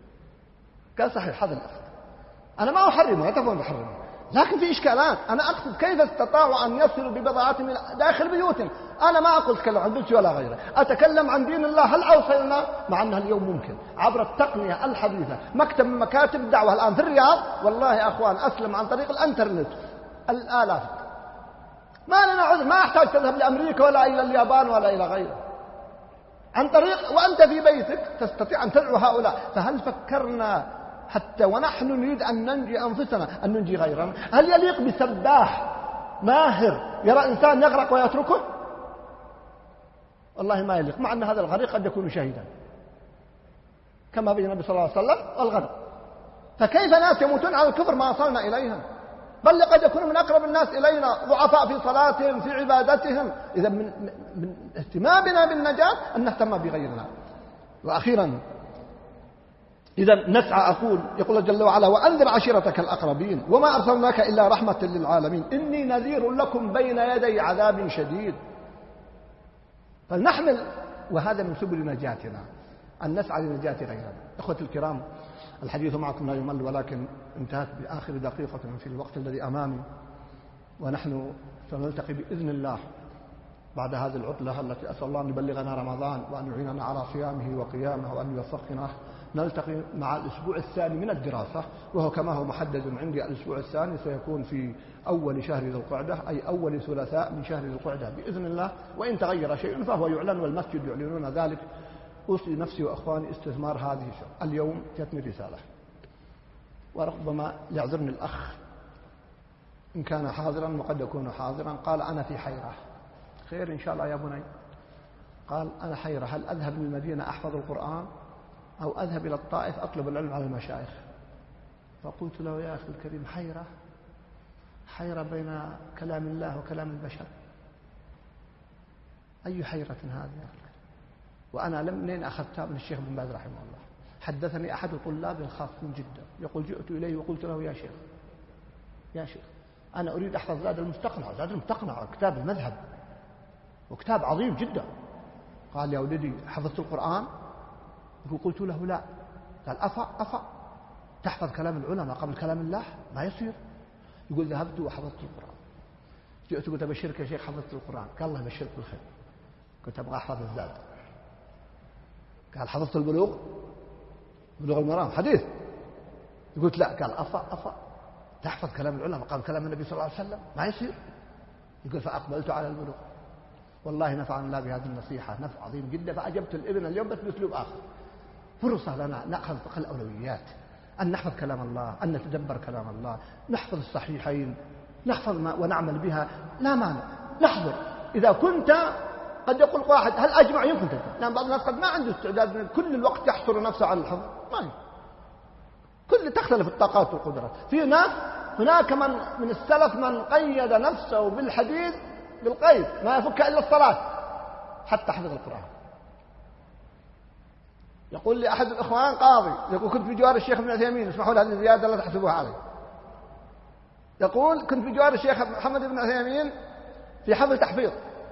قال صحيح هذا الأصل، أنا ما أحرمه لا تفهم بحرمه، لكن في إشكالات. أنا أقصد كيف استطاعوا أن يصلوا ببضاعتهم داخل بيوتهم. أنا ما أقول أتكلم عن البيبسي ولا غيره، أتكلم عن دين الله. هل أوصلنا؟ مع أنها اليوم ممكن عبر التقنية الحديثة. مكتب من مكاتب الدعوة الآن في الرياض والله يا أخوان أسلم عن طريق الإنترنت الآلاف. ما لنا عذر، ما أحتاج تذهب لأمريكا ولا إلى اليابان ولا إلى غيره، عن طريق وأنت في بيتك تستطيع أن تدعو هؤلاء. فهل فكرنا حتى ونحن نريد أن ننجي أنفسنا أن ننجي غيرنا؟ هل يليق بسباح ماهر يرى إنسان يغرق ويتركه؟ والله ما يليق، مع أن هذا الغريق قد يكون شهيدا كما بين النبي صلى الله عليه وسلم والغرق. فكيف ناس يموتون على الكفر ما وصلنا إليهم؟ بل قد يكون من أقرب الناس إلينا ضعفاء في صلاتهم في عبادتهم. إذا من اهتمامنا بالنجاة أن نهتم بغيرنا. وأخيرا إذا نسعى، يقول جل وعلا وأنذر عشيرتك الأقربين وما أرسلناك إلا رحمة للعالمين إني نذير لكم بين يدي عذاب شديد. فلنحمل، وهذا من سبل نجاتنا أن نسعى لنجاة غيرنا. إخوتي الكرام، الحديث معكم لا يمل، ولكن انتهت بآخر دقيقة في الوقت الذي أمامي، ونحن سنلتقي بإذن الله بعد هذه العطلة التي أسأل الله أن يبلغنا رمضان وأن يعيننا على صيامه وقيامه وأن يوفقنا. نلتقي مع الأسبوع الثاني من الدراسة، وهو كما هو محدد عندي الأسبوع الثاني سيكون في أول شهر ذي القعدة، أي أول ثلاثاء من شهر ذي القعدة بإذن الله. وإن تغير شيء فهو يعلن والمسجد يعلنون ذلك. أوصي نفسي وأخواني استثمار هذه اليوم. جاتني رسالة وربما يعذرني الأخ إن كان حاضرا وقد يكون حاضرا، قال أنا في حيرة. خير إن شاء الله يا بني. قال أنا حيرة، هل أذهب للمدينة أحفظ القرآن أو أذهب إلى الطائف أطلب العلم على المشايخ؟ فقلت له يا أخي الكريم حيرة بين كلام الله وكلام البشر. أي حيرة هذه يا أخي؟ وأنا منين أخذتها؟ من الشيخ بن باز رحمه الله. حدثني أحد الطلاب الخاصين جدا يقول جئت إليه وقلت له يا شيخ أنا أريد أحفظ زاد المستقنع. زاد المستقنع كتاب المذهب وكتاب عظيم جدا، قال يا ولدي حفظت القرآن؟ يقول قلت له لا. قال أفا تحفظ كلام العلماء قبل كلام الله؟ ما يصير. يقول ذهبت وحفظت القرآن، جئت قلت أبشرك يا شيخ حفظت القرآن. قال الله يبشرك بالخير. قلت أبغى أحفظ الزاد. قال حفظت البلوغ المرام حديث؟ قلت لا. قال أفا تحفظ كلام العلماء قبل كلام النبي صلى الله عليه وسلم؟ ما يصير. يقول فأقبلت على البلوغ. والله نفعنا الله بهذه النصيحة نفع عظيم جدا، فأجبت الابن اليوم بس بأسلوب آخر. فرصة لنا نأخذ الأولويات، أن نحفظ كلام الله، أن نتدبر كلام الله، نحفظ الصحيحين، نحفظ ما ونعمل بها، لا مانع. نحضر. إذا كنت قد يقول واحد هل أجمع؟ يمكن تجمع، لأن بعض الناس قد ما عنده استعداد كل الوقت يحصر نفسه على الحفظ، ما يمكن. كل تختلف الطاقات والقدرات. في ناس هناك من السلف من قيد نفسه بالحديد بالقيد ما يفك إلا الصلاة حتى حفظ القرآن. يقول لي أحد الإخوان قاضي، يقول كنت بجوار الشيخ ابن عثيمين، اسمحوا لي هذه الزيادة لا تحسبوها علي. يقول كنت بجوار الشيخ محمد بن عثيمين في حفل تحفيظ،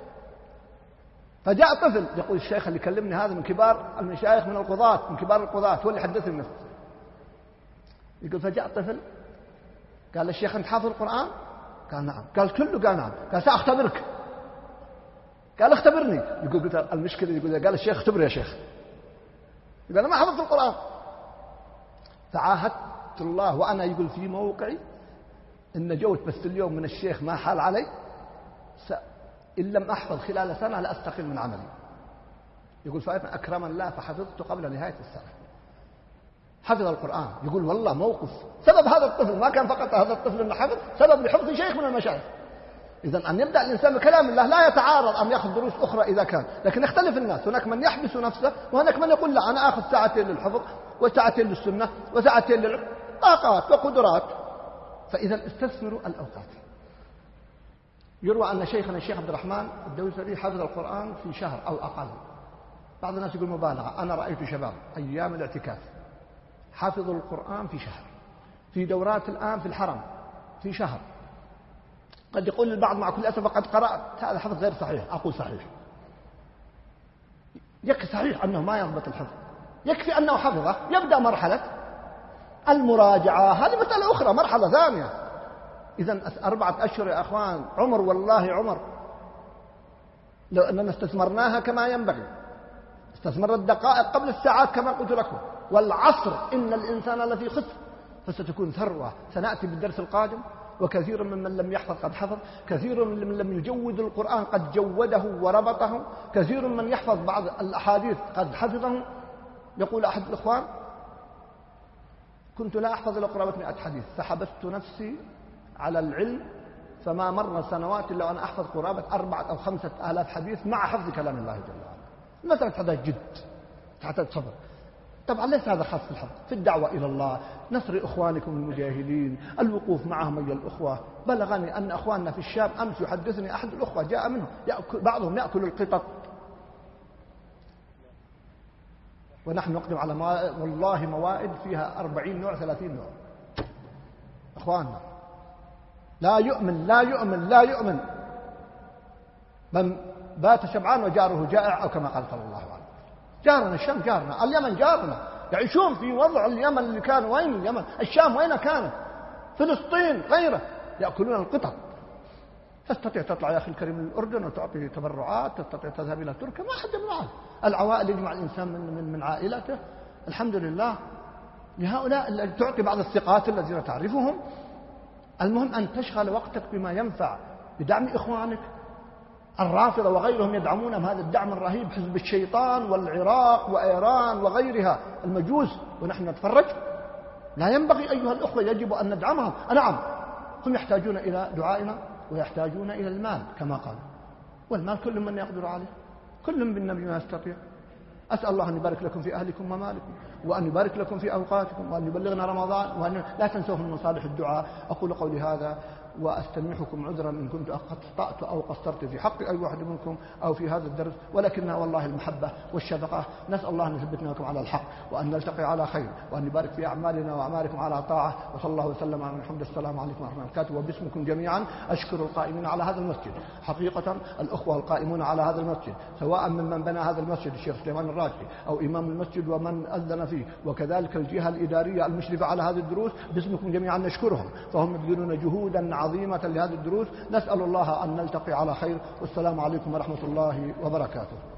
فجاء طفل. يقول الشيخ اللي كلمني هذا من كبار المشايخ من القضاة، من كبار القضاة، هو اللي حدثني نفسه. يقول فجاء طفل قال للشيخ أنت حافظ القرآن؟ قال نعم. قال كله؟ قال نعم. قال سأختبرك. قال اختبرني. يقول قلت المشكلة، يقول قال الشيخ اختبر يا شيخ. يقول أنا ما حفظت القرآن. فعاهدت الله وأنا يقول في موقعي إن جوت بس اليوم من الشيخ ما حال علي، إن لم أحفظ خلال سنة لأستقل من عملي. يقول فأنا أكرم الله فحفظت قبل نهاية السنة. حفظ القرآن. يقول والله موقف سبب هذا الطفل، ما كان فقط هذا الطفل انه حفظ، سبب لحفظ شيخ من المشايخ. إذن أن يبدأ الإنسان بكلام الله لا يتعارض أن يأخذ دروس أخرى إذا كان، لكن يختلف الناس. هناك من يحبس نفسه، وهناك من يقول لا أنا أخذ ساعتين للحفظ وساعتين للسنة وساعتين للعلم، طاقات وقدرات. فإذا استثمروا الأوقات. يروى أن شيخنا الشيخ عبد الرحمن الدوسري حفظ القرآن في شهر أو أقل. بعض الناس يقول مبالغة، أنا رأيت شباب أيام الاعتكاف حافظوا القرآن في شهر، في دورات الآن في الحرم في شهر. قد يقول البعض مع كل أسف قد قرأت، هذا حفظ غير صحيح. أقول صحيح، يكفي صحيح أنه ما يضبط الحفظ، يكفي أنه حفظه. يبدأ مرحلة المراجعة، هذه مسألة أخرى، مرحلة ثانية. إذن 4 أشهر يا أخوان عمر، والله عمر، لو أننا استثمرناها كما ينبغي. استثمر الدقائق قبل الساعات كما قلت لكم. والعصر إن الإنسان لفي خسر، فستكون ثروة. سنأتي بالدرس القادم. وكثير ممن لم يحفظ قد حفظ، كثير من لم يجود القرآن قد جوده وربطه، كثير من يحفظ بعض الأحاديث قد حفظه. يقول أحد الإخوان كنت لا أحفظ إلا قرابة 100 حديث، فحبست نفسي على العلم فما مر سنوات إلا وأنا أحفظ قرابة 4,000 أو 5,000 حديث مع حفظ كلام الله جل وعلا. المسألة تحتاج جد، تحتاج صبر. طبعا ليس هذا خاص بالحفظ، في الدعوة إلى الله، نصر إخوانكم المجاهدين، الوقوف معهم أيها الأخوة. بلغني أن أخواننا في الشام أمس يحدثني أحد الأخوة جاء منهم بعضهم يأكل القطط، ونحن نقدم على والله موائد فيها 40 نوع 30 نوع. أخواننا لا يؤمن من بات شبعان وجاره جائع، أو كما قال صلى الله عليه وسلم. جارنا الشام، جارنا اليمن، جارنا يعيشون في وضع اليمن اللي كان. وين اليمن؟ الشام وين كانت؟ فلسطين غيره، يأكلون القطط. تستطيع تطلع يا أخي الكريم من الأردن وتعطي تبرعات، تستطيع تذهب إلى تركيا، ما حد يمنعك. العوائل يجمع الإنسان من عائلته، الحمد لله. لهؤلاء الذي تعطي بعض الثقات الذين تعرفهم. المهم أن تشغل وقتك بما ينفع، بدعم إخوانك. الرافضة وغيرهم يدعمون هذا الدعم الرهيب، حزب الشيطان والعراق وإيران وغيرها، المجوس، ونحن نتفرج. لا ينبغي أيها الأخوة، يجب أن ندعمهم. نعم هم يحتاجون إلى دعائنا ويحتاجون إلى المال كما قال، والمال كل من يقدر عليه، كل بالنبي ما يستطيع. أسأل الله أن يبارك لكم في أهلكم ومالكم، وأن يبارك لكم في أوقاتكم، وأن يبلغنا رمضان، وأن لا تنسوه من مصالح الدعاء. أقول قولي هذا وأستميحكم عذرا إن كنت أخطأت أو قصرت في حق أي واحد منكم أو في هذا الدرس، ولكنها والله المحبة والشفقة. نسأل الله أن يثبتنا لكم على الحق، وأن نلتقي على خير، وأن يبارك في أعمالنا وأعمالكم على طاعة. وصلى الله وسلم على محمد. السلام عليكم ورحمة الله وبركاته. وباسمكم جميعا أشكر القائمين على هذا المسجد. حقيقة الأخوة القائمون على هذا المسجد، سواء ممن بنى هذا المسجد الشيخ سليمان الراجحي أو إمام المسجد ومن أذن فيه، وكذلك الجهة الإدارية المشرفة على هذه الدروس، باسمكم جميعا نشكرهم، فهم يبذلون جهودا عظيمة لهذه الدروس. نسأل الله أن نلتقي على خير، والسلام عليكم ورحمة الله وبركاته.